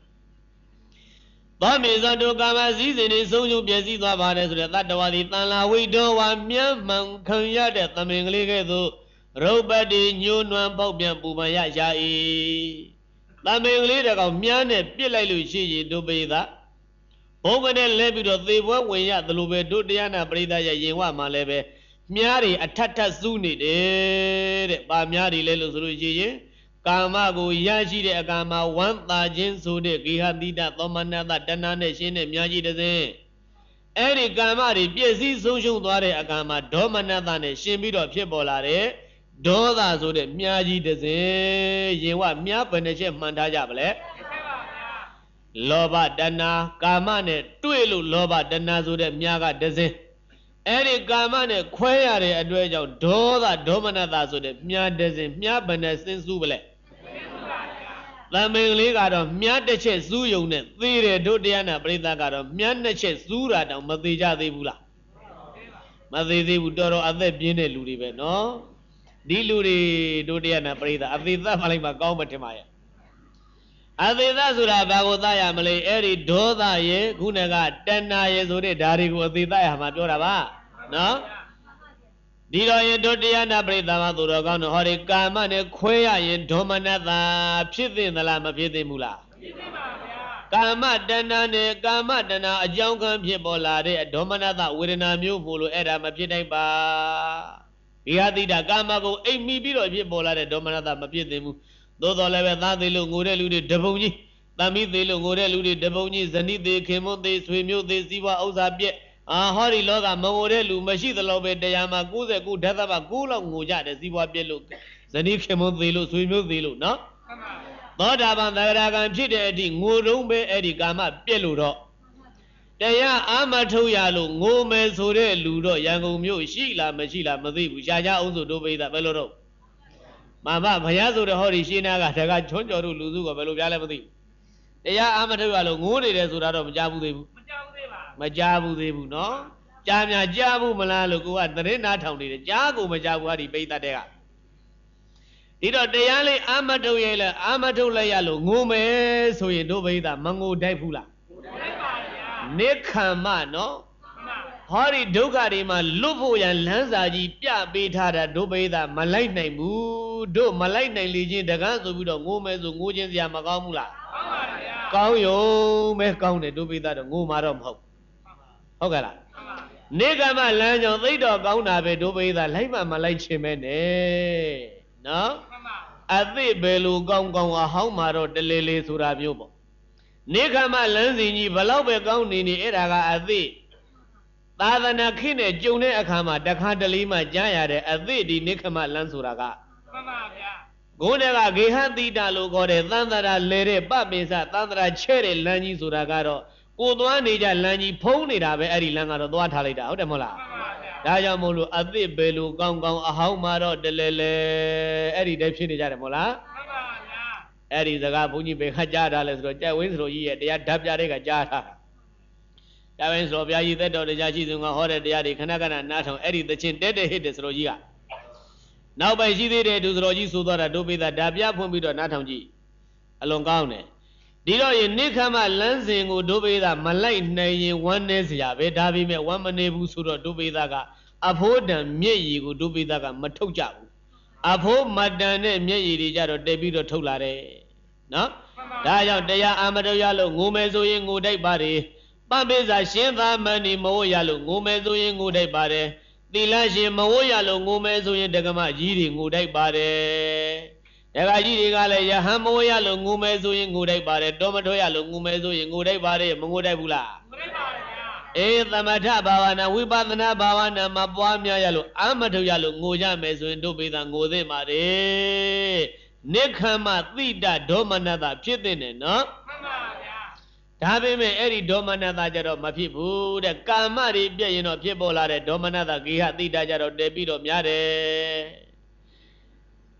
သောမေဇတုကာမစည်းစိမ်တွေဆုံးရှုံးပျက်စီးသွားပါတယ်ဆိုတဲ့တတ္တဝါသည်တန်လာဝိတောဝါမြတ်မှန်ခံရတဲ့သမင်ကလေးကဲ့သို့ရုပ်ပတ္တိညှိုးနွမ်းပေါက်ပြန်ပူပန်ရရှာ၏သမင်ကလေးတကောင်မြားနဲ့ပြစ်လိုက်လို့ရှိရင်တို့ပိသဘုံကနဲ့လဲပြီးတော့သေပွဲဝင်ရသလိုပဲတို့တရားနာပရိသတ်ရဲ့ရင်ဝမှာလည်းပဲမြားတွေအထက်ထက်စူးနေတယ်တဲ့။ပါမြားတွေလဲလို့ဆိုလို့ရှိရင်ကာမကိုရရှိတဲ့အကာမဝမ်းသာခြင်းဆိုတဲ့ဂေဟတိတသောမနတတဏှာနဲ့ရှင်းတဲ့မြားကြီးတစ်စင်းအဲ့ဒီကာမတွေပြည့်စည်ဆုံးရှုံးသွားတဲ့အကာမဒေါမနတနဲ့ရှင်းပြီးတော့ဖြစ်ပေါ်လာတဲ့ဒေါသဆိုတဲ့မြားကြီးတစ်စင်းရင်ဝမြားဘယ်နှချက်မှန်ထားကြပါလဲလောဘတဏှာကာမနဲ့တွေ့လို့လောဘတဏှာဆိုတဲ့မြားကတစ်စင်းအဲ့ဒီကာမနဲ့ခွဲရတဲ့အတွက်ကြောင့်ဒေါသဒေါမနတဆိုတဲ့မြားတစ်စင်းမြားဘယ်နှစင်းစုပလဲသမင်ကလေးကတော့မြတ်တစ်ချက်စူးယုံနဲ့သေတယ်တို့တရားနာပရိသတ်ကတော့မြတ်နှစ်ချက်စူးတာတောင်မသေးကြသေးဘူးလားမသေးသေးဘူးတော်တော်အသက်ပြင်းတဲ့လူတွေပဲနော်ဒီလူတွေတို့တရားနာပရိသတ်အသေးသက်မှလိုက်မှကောင်းမှထင်ပါရဲ့အသေးသက်ဆိုတာဘာကိုသရမလဲအဲ့ဒီဒေါသရဲ့ခုနကတဏှာရဲ့ဆိုတဲ့ဓာတ်တွေကိုအသေးသက်ရမှာပြောတာပါနော်ဒီတော့ရင်တို့တရားနာပရိသတ်မှာသူတော်ကောင်းတို့ဟောဒီကာမနဲ့ခွဲရရင်ဒေါမနတဖြစ်သင့်သလားမဖြစ်သင့်ဘူးလားဖြစ်သင့်ပါဗျာကာမတဏှာနဲ့ကာမတဏှာအကြောင်းခံဖြစ်ပေါ်လာတဲ့ဒေါမနတဝေဒနာမျိုးမို့လို့အဲ့ဒါမဖြစ်နိုင်ပါဒီဟာတိတာကာမကိုအိမ်မိပြီးတော့ဖြစ်ပေါ်လာတဲ့ဒေါမနတမဖြစ်သင့်ဘူးသို့တော်လည်းပဲသားသေးလို့ငိုတဲ့လူတွေတပုံကြီးတမိသေးလို့ငိုတဲ့လူတွေတပုံကြီးဇနီးသေးခင်မွန်းသေးဆွေမျိုးသေးစီးပွားဥစ္စာပြက်ဟောဒီလောကမငိုတဲ့လူမရှိသလောက်ပဲတရားမှာ99ဓာတ်သဘာ9လောက်ငိုကြတယ်စီးပွားပြက်လို့ဇနီးခင်မွန်းသေးလို့ဆွေမျိုးသေးလို့နော်သောတာပန်သဂရကံဖြစ်တဲ့အထိငိုတုံးပဲအဲ့ဒီကာမပြက်လို့တော့တရားအာမထုတ်ရလို့ငိုမယ်ဆိုတဲ့လူတော့ရန်ကုန်မြို့ရှိလားမရှိလားမသိဘူးရှားကြအောင်ဆိုတို့ပိသဘယ်လိုတော့မမဘုရားဆိုတဲ့ဟောဒီရှင်းနာကတကချွန်းကျော်တို့လူစုကဘယ်လိုပြလဲမသိဘူးတရားအာမထုတ်ရလို့ငိုနေတယ်ဆိုတာတော့မကြားဘူးသေးဘူးမကြားဘူးသေးဘူးနော်ကြားများကြားဘူးမလားလို့ကိုကသတင်းနာထောင်နေတယ်ကြားကိုမကြားဘူးဟာဒီပိသတဲ့ကဒီတော့တရားလေးအာမထုတ်ရလဲအာမထုတ်လိုက်ရလို့ငိုမယ်ဆိုရင်တို့ပိသမငိုတတ်ဘူးလားနိခမ္မနော်ဟောဒီဒုက္ခတွေမှာလွတ်ဖို့ရန်လမ်းစာကြီးပြပေးထားတာဒုပိသမလိုက်နိုင်ဘူးတို့မလိုက်နိုင်လေချင်းတကားဆိုပြီးတော့ငိုမယ်ဆိုငိုခြင်းစရာမကောင်းဘူးလားကောင်းပါဗျာကောင်းရုံပဲကောင်းတယ်ဒုပိသတော့ငိုမှာတော့မဟုတ်ဟုတ်ကဲ့လားနိခမ္မလမ်းကြောင့်သိတော့ကောင်းတာပဲဒုပိသလိုက်မှမလိုက်ချင်ပဲနဲ့နော်အသိဘယ်လိုကောင်းကောင်းအဟောင်းမှာတော့တလေလေဆိုတာမျိုးပေါ့နိခမ္မလမ်းစဉ်ကြီးဘလောက်ပဲကောင်းနေနေအဲ့ဒါကအသိသာသနာခေတ်နဲ့ကြုံတဲ့အခါမှာတခါတလေမှကြားရတဲ့အသိဒီနိခမ္မလမ်းဆိုတာကမှန်ပါဗျာကိုယ်ကဂေဟတိတလို့ခေါ်တဲ့သန္တရာလဲတဲ့ပပိစသန္တရာချဲ့တဲ့လမ်းကြီးဆိုတာကတော့ကိုသွားနေကြလမ်းကြီးဖုံးနေတာပဲအဲ့ဒီလမ်းကတော့သွားထားလိုက်တာဟုတ်တယ်မဟုတ်လားမှန်ပါဗျာဒါကြောင့်မို့လို့အသိဘယ်လိုကောင်းကောင်းအဟောင်းမှာတော့တလဲလဲအဲ့ဒီတည်းဖြစ်နေကြတယ်မဟုတ်လားမှန်ပါဗျာအဲ့ဒီစကားဘုန်းကြီးပဲခါကြားတာလဲဆိုတော့ကြက်ဝင်းစတော်ကြီးရဲ့တရားဓာတ်ပြတဲ့ကကြားတာကြက်ဝင်းစတော်ဘုရားကြီးသက်တော်တရားရှိသူကဟောတဲ့တရားတွေခဏခဏနားထောင်အဲ့ဒီသချင်းတဲတဲ့ဟစ်တဲ့စတော်ကြီးကနောက်ပိုင်ရှိသေးတဲ့ဒုစတော်ကြီးဆိုသွားတာဒုပိသဓာပြဖွင့်ပြီးတော့နားထောင်ကြည့်အလွန်ကောင်းတယ်ဒီတော့ရင်နိခမ္မလမ်းစဉ်ကိုဒုပိသမလိုက်နိုင်ရင်ဝမ်းနေစရာပဲဒါပေမဲ့ဝမ်းမနေဘူးဆိုတော့ဒုပိသကအဖိုးတန်မျက်ရည်ကိုဒုပိသကမထုတ်ကြဘူးအဖိုးမတန်တဲ့မျက်ရည်တွေကြတော့တက်ပြီးတော့ထုတ်လာတယ်နော်ဒါကြောင့်တရားအာမထုတ်ရလို့ငိုမယ်ဆိုရင်ငိုတိုက်ပါတယ်ပပိစာရှင်းသာမဏိမဝရလို့ငိုမယ်ဆိုရင်ငိုတိုက်ပါတယ်သီလရှင်မဝရလို့ငိုမယ်ဆိုရင်ဒကမကြီးတွေငိုတိုက်ပါတယ်ဒကာကြီးတွေကလည်းယဟန်မဝရလို့ငိုမယ်ဆိုရင်ငိုတိုက်ပါတယ်တောမထွရလို့ငိုမယ်ဆိုရင်ငိုတိုက်ပါတယ်မငိုတိုက်ဘူးလားငိုတိုက်ပါတယ်ဗျာအေးသမထဘာဝနာဝိပဿနာဘာဝနာမှာပွားများရလို့အာမထုတ်ရလို့ငိုကြမယ်ဆိုရင်တို့ပိသငိုသင့်ပါတယ်နိခမ္မတိတဒေါမနတဖြစ်တဲ့နဲ့နော်မှန်ပါဗျာဒါပေမဲ့အဲ့ဒီဒေါမနတကြတော့မဖြစ်ဘူးတဲ့ကာမတွေပြည့်ရင်တော့ဖြစ်ပေါ်လာတဲ့ဒေါမနတဂေဟတိတကြတော့တည်ပြီးတော့များတယ်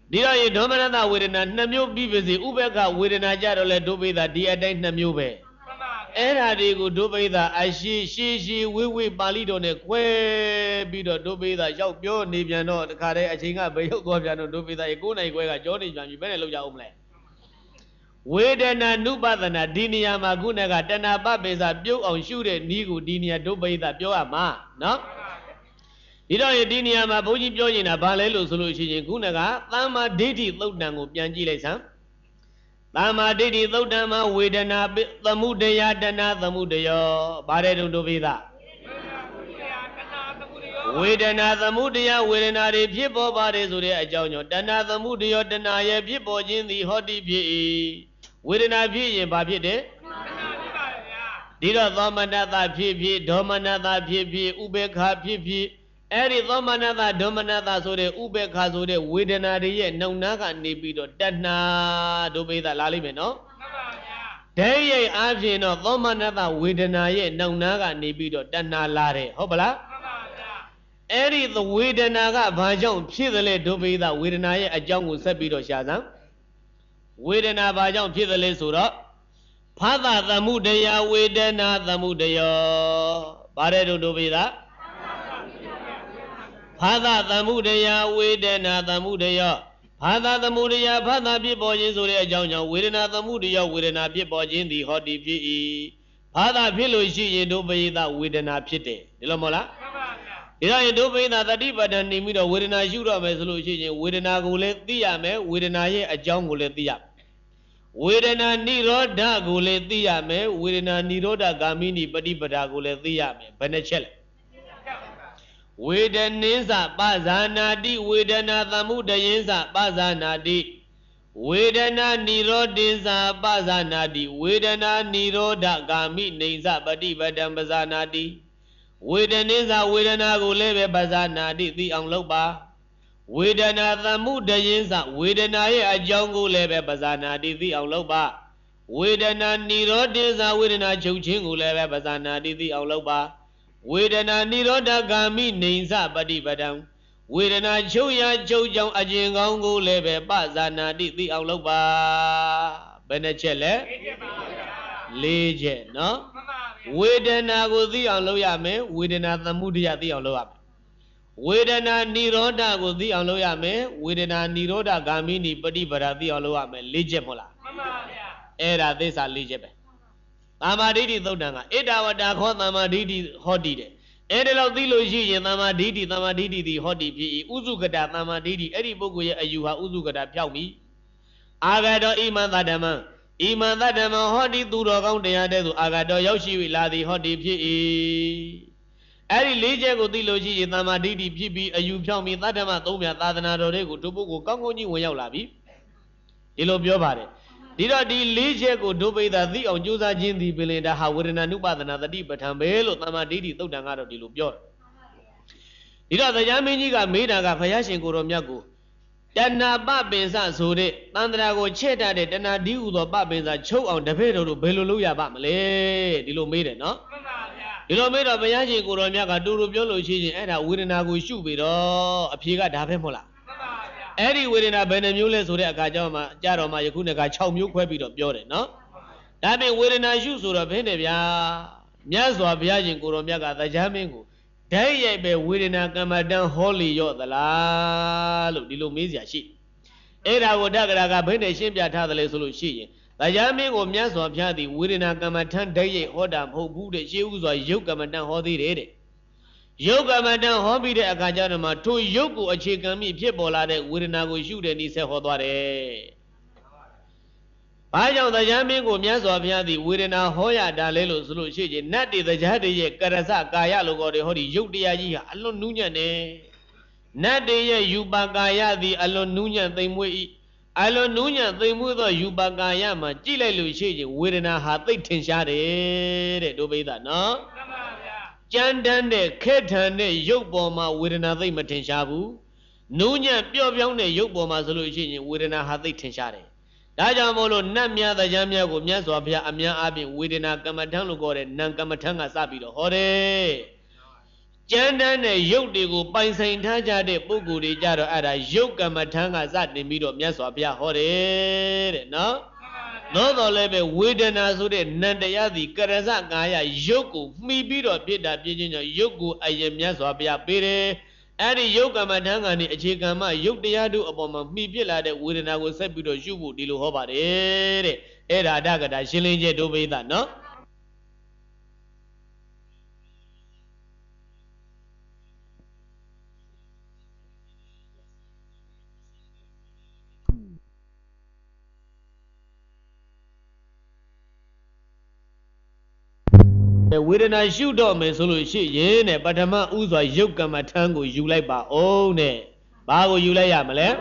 ဒီတော့ရေဒေါမနတဝေဒနာနှစ်မျိုးပြီးပါစေဥပက္ခဝေဒနာကြတော့လေဒုပိသဒီအတိုင်းနှစ်မျိုးပဲအဲ့ဓာတွေကိုဒုပိသအရှိဝိဝိပါဠိတော်နဲ့ခွဲပြီးတော့ဒုပိသရောက်ပြောနေပြန်တော့တခါတည်းအချိန်ကဘယ်ရောက်သွားပြန်တော့ဒုပိသရေ9နိုင်ခွဲကကြောနေပြန်ပြီဘယ်နဲ့လောက်ကြအောင်မလဲဝေဒနာနုပဒနာဒီနေရာမှာခုနကတဏှာပပိစပြုတ်အောင်ရှုတဲ့ဤကိုဒီနေရာဒုပိသပြောရမှာနော်ဒီတော့ဒီနေရာမှာဘုန်းကြီးပြောနေတာဘာလဲလို့ဆိုလို့ရှိရင်ခုနကသမ္မာဒိဋ္ဌိသုတ်တံကိုပြန်ကြည့်လိုက်စမ်းသမ္မာဒိဋ္ဌိသုတ်တံမှာဝေဒနာသမုဒယတဏသမုဒယောဘာတဲ့တုံဒုပိသဝေဒနာသမုဒယဝေဒနာတွေဖြစ်ပေါ်ပါတယ်ဆိုတဲ့အကြောင်းကြောင့်တဏသမုဒယောတဏရဲ့ဖြစ်ပေါ်ခြင်းသည်ဟောတိဖြစ်၏ဝေဒနာဖြစ်ရင်ဘာဖြစ်တယ်ဒီတော့သောမနတဖြစ်ဖြစ်ဒေါမနတဖြစ်ဖြစ်ဥပေက္ခဖြစ်ဖြစ်အဲ့ဒီသောမနတဒေါမနတဆိုတဲ့ဥပေက္ခဆိုတဲ့ဝေဒနာတွေရဲ့နှုတ်နာကနေပြီးတော့တဏှာဒုပိသလာလိမ့်မယ်နော်မှန်ပါဗျာဓာတ်ရိပ်အားဖြင့်တော့သောမနတဝေဒနာရဲ့နှုတ်နာကနေပြီးတော့တဏှာလာတယ်ဟုတ်ပလားမှန်ပါဗျာအဲ့ဒီဝေဒနာကဘာကြောင့်ဖြစ်သလဲဒုပိသဝေဒနာရဲ့အကြောင်းကိုဆက်ပြီးတော့ရှာစမ်းဝေဒနာဘာကြောင့်ဖြစ်သလဲဆိုတော့ဖသသမုဒယဝေဒနာသမုဒယောဘာတဲ့ဒုပိသဖသသမုဒယဝေဒနာသမုဒယောဖသသမုဒယဖသဖြစ်ပေါ်ခြင်းဆိုတဲ့အကြောင်းကြောင့်ဝေဒနာသမုဒယောဝေဒနာဖြစ်ပေါ်ခြင်းသည်ဟောတိဖြစ်၏ဖသဖြစ်လို့ရှိရင်ဒုပိသဝေဒနာဖြစ်တယ်ဒီလိုမဟုတ်လားမှန်ပါဗျာဒီတော့ရင်ဒုပိသတတိပဋ္ဌာန်နေပြီးတော့ဝေဒနာရှုတော့မယ်ဆိုလို့ရှိရင်ဝေဒနာကိုလည်းသိရမယ်ဝေဒနာရဲ့အကြောင်းကိုလည်းသိရမယ်ဝေဒနာနိရောဓကိုလည်းသိရမယ်ဝေဒနာနိရောဓဂ ामि နိပฏิပဒါကိုလည်းသိရမယ်ဘယ်နှချက်လဲဝေဒနိသပဇာနာတိဝေဒနာသမုဒယင်းသပဇာနာတိဝေဒနာနိရောဓိသပဇာနာတိဝေဒနာနိရောဓဂ ामि နိသပฏิပဒံပဇာနာတိဝေဒနိသဝေဒနာကိုလည်းပဲပဇာနာတိသိအောင်လုပ်ပါဝေဒနာသမုဒယင်းသဝေဒနာရဲ့အကြောင်းကိုလည်းပဲပဇာနာတိသိအောင်လုပ်ပါဝေဒနာနိရောဓိသဝေဒနာချုပ်ခြင်းကိုလည်းပဲပဇာနာတိသိအောင်လုပ်ပါဝေဒနာနိရောဓဂ ामि နိသပฏิပဒံဝေဒနာချုပ်ရချုပ်ကြောင့်အကျဉ်ကောင်းကိုလည်းပဲပဇာနာတိသိအောင်လုပ်ပါဘယ်နှချက်လဲ၄ချက်နော်ဝေဒနာကိုသိအောင်လုပ်ရမယ်ဝေဒနာသမုဒယသိအောင်လုပ်ရမယ်ဝေဒနာနိရောဓကိုသိအောင်လုပ်ရမယ်ဝေဒနာနိရောဓဂ ामि နိပฏิပဒါသိအောင်လုပ်ရမယ်၄ချက်မဟုတ်လားမှန်ပါဗျာအဲ့ဒါသစ္စာ၄ချက်ပဲသမ္မာဒိဋ္ဌိသုတ်တံကဣဒဝတ္တခောသမ္မာဒိဋ္ဌိဟောတိတဲ့အဲ့ဒါလောက်သိလို့ရှိရင်သမ္မာဒိဋ္ဌိသည်ဟောတိဖြစ်၏ဥစုကတသမ္မာဒိဋ္ဌိအဲ့ဒီပုဂ္ဂိုလ်ရဲ့အယူဟာဥစုကတဖြောက်ပြီအာဂတောဣမံသတ္တမံဣမံသတ္တမံဟောတိသူတော်ကောင်းတရားတဲ့သူအာဂတောရောက်ရှိ၍လာသည်ဟောတိဖြစ်၏အဲ့ဒီ၄ချက်ကိုသိလို့ရှိရင်သမ္မာဒိဋ္ဌိဖြစ်ပြီးအယူဖြောက်ပြီးသတ္တမသုံးမြတ်သာသနာတော်တွေကိုဒုပုဂ္ဂိုလ်ကောင်းကောင်းကြီးဝင်ရောက်လာပြီဒီလိုပြောပါတယ်ဒီတော့ဒီ၄ချက်ကိုဒုပိသသိအောင်ကြိုးစားခြင်းသည်ပင်လေဒါဟာဝေဒနာနုပဒနာတတိပဋ္ဌာန်ပဲလို့သမ္မာဒိဋ္ဌိသုတ်တံကတော့ဒီလိုပြောတယ်ဒီတော့တရားမင်းကြီးကမေးတာကဘုရားရှင်ကိုတော်မြတ်ကိုတဏှာပပင်စဆိုတဲ့တန်ត្រာကိုချဲ့တတ်တဲ့တဏှာဒီဟုသောပပင်စချုပ်အောင်တပည့်တော်တို့ဘယ်လိုလုပ်ရပါမလဲဒီလိုမေးတယ်နော်မှန်ပါဗျာဒီလိုမေးတော့ဘုရားရှင်ကိုတော်မြတ်ကတူတူပြောလို့ရှိရင်အဲ့ဒါဝေဒနာကိုရှုပြီးတော့အဖြေကဒါပဲမဟုတ်လားအဲ့ဒီဝေဒနာဘယ်နှမျိုးလဲဆိုတဲ့အခါကျမှကြတော့မှယခုနှစ်က6မျိုးခွဲပြီးတော့ပြောတယ်နော်ဒါပြင်ဝေဒနာရှုဆိုတော့ဘယ်နဲ့ဗျာမြတ်စွာဘုရားရှင်ကိုတော်မြတ်ကတရားမင်းကိုဓာတ်ရိုက်ပဲဝေဒနာကမ္မတန်ဟောလီရော့သလားလို့ဒီလိုမေးစရာရှိအဲ့ဒါကိုတက္ကရာကဘယ်နဲ့ရှင်းပြထားသလဲဆိုလို့ရှိရင်တရားမင်းကိုမြတ်စွာဘုရားသည်ဝေဒနာကမ္မထံဓာတ်ရိုက်ဟောတာမဟုတ်ဘူးတဲ့ရှေးဥစွာယုတ်ကမ္မတန်ဟောသေးတယ်တဲ့ယုတ်ကမ္မတန်ဟောပြီးတဲ့အခါကျတော့မှထိုယုတ်ကိုအခြေခံပြီးဖြစ်ပေါ်လာတဲ့ဝေဒနာကိုရှုတဲ့နည်းဆက်ဟောသွားတယ်။ဘာကြောင့်တရားမင်းကိုမြတ်စွာဘုရားသည်ဝေဒနာဟောရတာလဲလို့ဆိုလို့ရှိရင်နတ်တွေတရားတွေရဲ့ကရစကာယလို့ခေါ်တယ်ဟောဒီယုတ်တရားကြီးဟာအလွန်နူးညံ့တယ်။နတ်တွေရဲ့ယူပါကာယသည်အလွန်နူးညံ့သိမ်မွေ့၏အလွန်နူးညံ့သိမ်မွေ့သောယူပါကာယမှာကြည့်လိုက်လို့ရှိရင်ဝေဒနာဟာသိပ်ထင်ရှားတယ်တဲ့ဒုပိသနော်။ကြမ်းတမ်းတဲ့ခက်ထန်တဲ့ရုပ်ပေါ်မှာဝေဒနာသိမ့်မထင်ရှားဘူးနူးညံ့ပျော့ပြောင်းတဲ့ရုပ်ပေါ်မှာဆိုလို့ရှိရင်ဝေဒနာဟာသိထင်ရှားတယ်ဒါကြောင့်မို့လို့နတ်များတရားများကိုမြတ်စွာဘုရားအများအားဖြင့်ဝေဒနာကမ္မထံလို့ခေါ်တဲ့နံကမ္မထံကစပြီးတော့ဟောတယ်ကျမ်းတမ်းတဲ့ရုပ်တွေကိုပိုင်ဆိုင်ထားကြတဲ့ပုဂ္ဂိုလ်တွေကြတော့အဲ့ဒါရုပ်ကမ္မထံကစတင်ပြီးတော့မြတ်စွာဘုရားဟောတယ်တဲ့နော်သို့တော်လည်းပဲဝေဒနာဆိုတဲ့နံတရားသည်ကရဇကာယရုပ်ကိုမှီပြီးတော့ဖြစ်တာဖြစ်ခြင်းကြောင့်ရုပ်ကိုအရင်မြတ်စွာဘုရားပေးတယ်အဲ့ဒီရုပ်ကမ္မထံကနေအခြေခံမှရုပ်တရားတို့အပေါ်မှာမှီဖြစ်လာတဲ့ဝေဒနာကိုဆက်ပြီးတော့ရှုဖို့ဒီလိုဟောပါတယ်တဲ့အဲ့ဒါအတ္တကတာရှင်းလင်းချက်ဒုပိသနော်ဝေဒနာရှုတော့မယ်ဆိုလို့ရှိရင်တဲ့ပထမဥစွာရုပ်ကမ္မထံကိုယူလိုက်ပါအောင်တဲ့ဘာကိုယူလိုက်ရမလဲ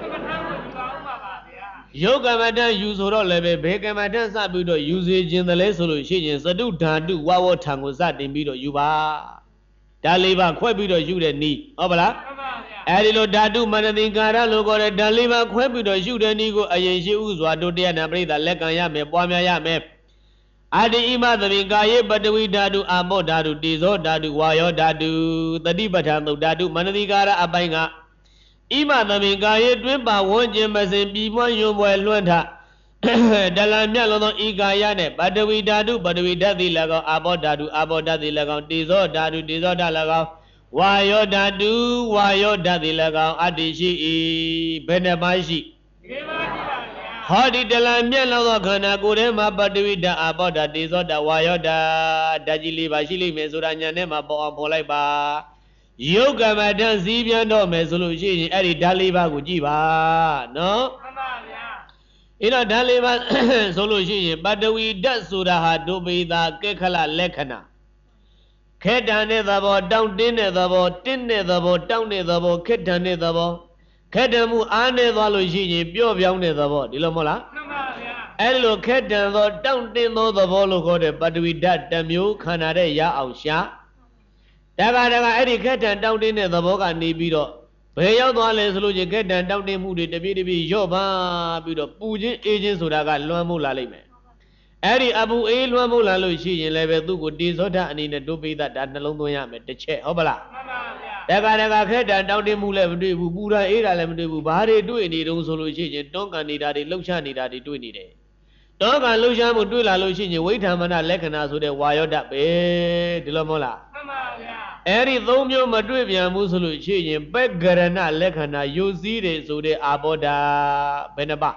ရုပ်ကမ္မထံယူဆိုတော့လည်းပဲဘယ်ကမ္မထံစပြီးတော့ယူစေခြင်းတလဲဆိုလို့ရှိရင်သတုဓာတုဝဝထံကိုစတင်ပြီးတော့ယူပါဒါလေးပါခွဲပြီးတော့ယူတဲ့နည်းဟုတ်ပါလားအဲဒီလိုဓာတုမနတိကာရလို့ခေါ်တဲ့ဓာလေးပါခွဲပြီးတော့ယူတဲ့နည်းကိုအရင်ရှိဥစွာတို့တရားနာပရိသတ်လက်ခံရမယ်ပွားများရမယ်အာတိဣမသဗေကာယေပတဝိဓာတုအာမောဓာတုတေဇောဓာတုဝါယောဓာတုတတိပဋ္ဌာန်သုတ်ဓာတုမနတိကာရအပိုင်းကဣမသဗေကာယေတွင်ပါဝန်းကျင်မစင်ပြည်မွန်းယွန်ပွဲလွှမ်းထဒလံမြတ်လုံးသောဤကာယနဲ့ပတဝိဓာတုပတဝိဓာတိ၎င်းအာဘောဓာတုအာဘောဓာတိ၎င်းတေဇောဓာတုတေဇောဓာ၎င်းဝါယောဓာတုဝါယောဓာတိ၎င်းအတ္တိရှိ၏ဘယ်နှပါးရှိဟောဒီတလံမြတ်လောက်သောခန္ဓာကိုယ်ထဲမှာပတဝိဓာအာဘောဓာတေဇောဓာဝါယောဓာဓာကြီးလေးပါရှိလိမ့်မယ်ဆိုတာညာနဲ့မှာပေါ်အောင်ဖော်လိုက်ပါယုတ်ကမ္မထံစည်းပြန်တော့မယ်ဆိုလို့ရှိရင်အဲ့ဒီဓာလေးပါးကိုကြည့်ပါနော်မှန်ပါဗျာအဲ့တော့ဓာလေးပါးဆိုလို့ရှိရင်ပတဝိဓာတ်ဆိုတာဟာဒုပိသာကေခလလက္ခဏာခေတ္တန်တဲ့သဘောတောင့်တင်းတဲ့သဘောတင်းတဲ့သဘောတောင့်တဲ့သဘောခေတ္တန်တဲ့သဘောခက်တံမှုအားနေသွားလို့ရှိရင်ပျော့ပြောင်းတဲ့သဘောဒီလိုမဟုတ်လားမှန်ပါဗျာအဲ့လိုခက်တံသောတောင့်တင်းသောသဘောလို့ခေါ်တဲ့ပတဝိဓာတ်တစ်မျိုးခန္ဓာတဲ့ရအောင်ရှာတခါအဲ့ဒီခက်တံတောင့်တင်းတဲ့သဘောကနေပြီးတော့ဘယ်ရောက်သွားလဲဆိုလို့ချင်းခက်တံတောင့်တင်းမှုတွေတပြေးတပြေးလျော့ပါပြီးတော့ပူခြင်းအေးခြင်းဆိုတာကလွှမ်းမိုးလာလိမ့်မယ်အဲ့ဒီအပူအေးလွှမ်းမိုးလာလို့ရှိရင်လည်းပဲသူ့ကိုတေဇောဓာတ်အနေနဲ့ဒုပိသဒါနှလုံးသွင်းရမယ်တစ်ချက်ဟုတ်ပါလားမှန်ပါဗျာခက်တံတောင့်တင်းမှုလည်းမတွေ့ဘူးပူတာအေးတာလည်းမတွေ့ဘူးဘာတွေတွေ့နေတုံးဆိုလို့ရှိရင်တွန်းကန်နေတာတွေလှုပ်ရှားနေတာတွေတွေ့နေတယ်တွန်းကန်လှုပ်ရှားမှုတွေ့လာလို့ရှိရင်ဝိဋ္ဌာမနလက္ခဏာဆိုတဲ့ဝါယောဓာတ်ပဲဒီလိုမဟုတ်လားမှန်ပါဗျာအဲ့ဒီသုံးမျိုးမတွေ့ပြန်ဘူးဆိုလို့ရှိရင်ပက္ကရဏလက္ခဏာယုစည်းတယ်ဆိုတဲ့အာဘောဓာဘယ်နှပါ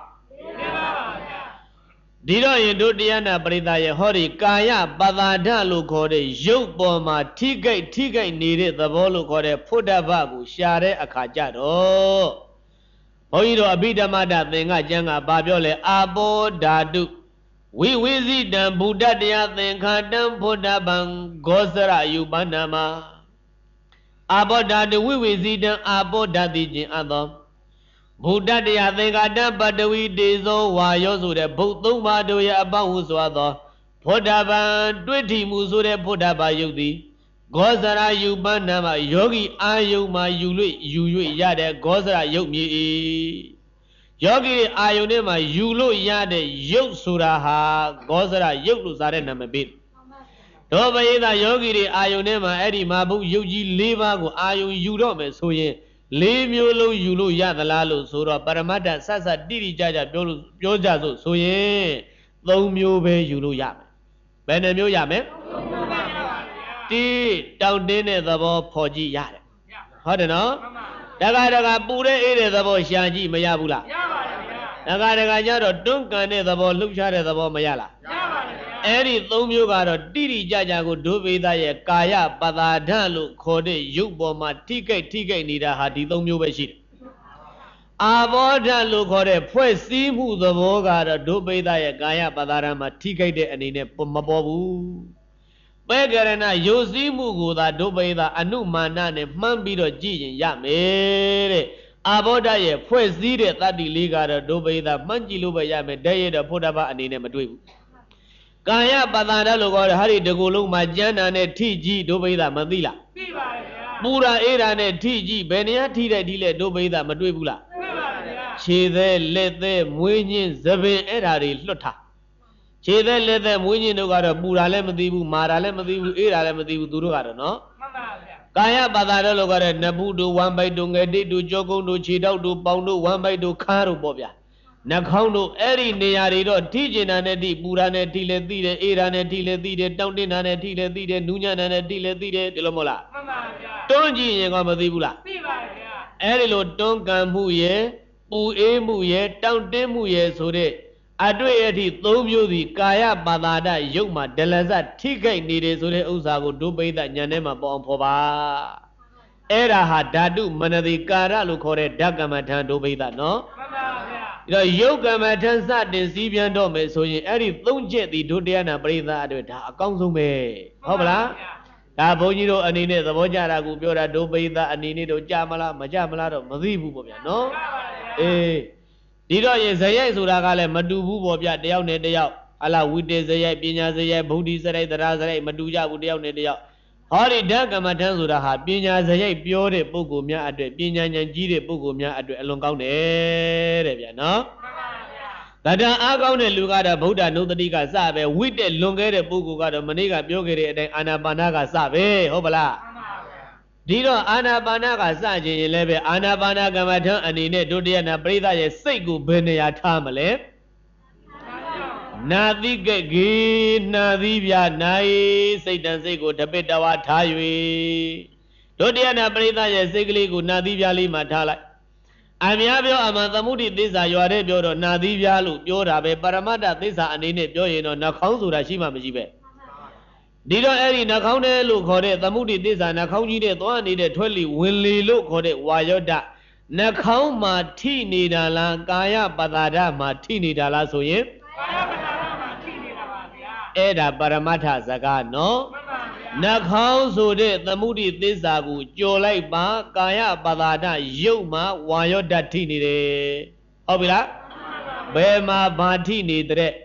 ဒီတော့ရင်တို့တရားနာပရိသတ်ရဲ့ဟောဒီကာယပသာဒလို့ခေါ်တဲ့ရုပ်ပေါ်မှာထိခိုက်နေတဲ့သဘောလို့ခေါ်တဲ့ဖုဒ္ဓဘကိုရှာတဲ့အခါကြတော့ဘုန်းကြီးတို့အဘိဓမ္မတသင်္ကကျမ်းကဘာပြောလဲအာဘောဓာတုဝိဝိဇိတံဘုဒ္ဓတရားသင်္ခါတံဖုဒ္ဓဗံဂောစရယူပန္နမအာဘောဓာတုဝိဝိဇိတံအာဘောဓာတိခြင်းအသောဘုဒ္ဓတရားသင်္ခါတပတဝီတေဇောဝါယောဆိုတဲ့ဘုသုံးပါးတို့ရဲ့အပေါင်းဟုဆိုသောဖုဒ္ဓဗံတွေ့ထီမှုဆိုတဲ့ဖုဒ္ဓဘာယုတ်သည်ဂောဇရာယူပန္နမယောဂီအာယုံမှာယူ၍ရတဲ့ဂောဇရာယုတ်မြေယောဂီအာယုံထဲမှာယူလို့ရတဲ့ယုတ်ဆိုတာဟာဂောဇရာယုတ်လို့စားတဲ့နာမည်ပေးတော့ဘိသယောဂီတွေအာယုံထဲမှာအဲ့ဒီမာဘုယုတ်ကြီး၄ပါးကိုအာယုံယူတော့မယ်ဆိုရင်လေးမျိုးလုံးယူလို့ရသလားလို့ဆိုတော့ပရမတ္ထဆက်ဆက်တိတိကျကျပြောကြစို့ဆိုရင်၃မျိုးပဲယူလို့ရမယ်ဘယ်နှမျိုးရမလဲတိတောင့်တင်းတဲ့သဘောဖော်ကြည့်ရတယ်ဟုတ်တယ်နော်တခါပူတဲ့အေးတဲ့သဘောရှာကြည့်မရဘူးလားရပါတယ်ဗျာတခါကျတော့တွန်းကန်တဲ့သဘောလှုပ်ရှားတဲ့သဘောမရလားရပါတယ်အဲ့ဒီ၃မျိုးကတော့တိတိကျကျကိုဒုပိသရဲ့ကာယပသာဒလို့ခေါ်တဲ့ရုပ်ပေါ်မှာထိခိုက်နေတာဟာဒီ၃မျိုးပဲရှိတယ်အာဘောဓလို့ခေါ်တဲ့ဖွဲ့စည်းမှုသဘောကတော့ဒုပိသရဲ့ကာယပသာဒမှာထိခိုက်တဲ့အနေနဲ့မပေါ်ဘူးပေကရဏယုတ်စည်းမှုကိုသာဒုပိသအနုမာနနဲ့မှန်းပြီးတော့ကြည့်ရင်ရမယ်တဲ့အာဘောဓရဲ့ဖွဲ့စည်းတဲ့တတ္တိလေးကတော့ဒုပိသမှန်းကြည့်လို့ပဲရမယ်တည်းရတဲ့ဖုဒ္ဓဘာအနေနဲ့မတွေ့ဘူးကာယပသာဒလို့ခေါ်တဲ့ဟာဒီတကူလုံးမှာကျမ်းနာနဲ့ထိကြည့်ဒုပိသမသိလားသိပါတယ်ဗျာပူရာအေးရာနဲ့ထိကြည့်ဘယ်နေရာထိတဲ့ဒီလေဒုပိသမတွေ့ဘူးလားတွေ့ပါတယ်ဗျာခြေသေးလက်သေးမွေးညင်းသပင်အဲ့ဓာတွေလွတ်ထားခြေသေးလက်သေးမွေးညင်းတို့ကတော့ပူရာလည်းမသိဘူးမာရာလည်းမသိဘူးအေးရာလည်းမသိဘူးသူတို့ကတော့နော်မှန်ပါဗျာ Kaya badara logare nabudu one by do ngedi do jogo do chidau do pound one by do karu bobia. Nakhondo eri nearido tijina neti purane tile tire irane tile tire taundina ne tile tire nunyana ne tile tire dilomola. Tonji yenga madibula. Eri lo tonkan muye, ue muye, taunde muye sore. Adweti thomyodi kaya badada yogma delaza tikai nire sore usago dubeda nyanema bon poba. Era ha dadu manadikara lukore dagamathan dubeda no. Yoga matansa de Sibian Dome, so you edit don't jet the Dudiana Breda, a council may. Hobla Aboniro and in the Bojara Gubiola Dobeda and Inido Jamala, Majamala, Mazibu Bobia, no? Eh, Dido is a yes, Uragale, Madubu Bobia, de out, de out, Allah, with the Zaya, Pina Zaya, Budi Zare, the Razare, Maduja, would down the out. Hori Daga Matanzura, Pina Zaya, Piore, Bogumia, Pina and Gide Bogumia, along down there, no? Tata Agone Lugada Buddha no the Diga Sabe, with the longer Buguga, Maniga, Biogere, and Anabanaga Sabe, Hobala. Dido Anabanaga Saji, Leve, Anabanaga Matan, and in it, Dodiana Breda, Segu Benea Tamale. Nadigagi, Nadivia, Nai, Satan Sego, Tabetawa Taiwi. Dodiana Breda, Segli, Nadivia Matala. Amiabio Amathamudi, these are your rebio, Nadivialu, Yorabe, Paramada, these are an in it, Joino, Nakausura Shima Mijibe. Dido Eri Nakaune look on it, the moody this and Nakauni, the one needed 20, Willy look on it, Wayoda. Nakau Martini Dala, Gaya Badada Martini Dala, so ye. Eda Paramata Zaga, no? Nakau so de the moody this agu, Jolai Ba, Gaya Badada, Yuma, Wayoda Tini de Obila Bema Martini de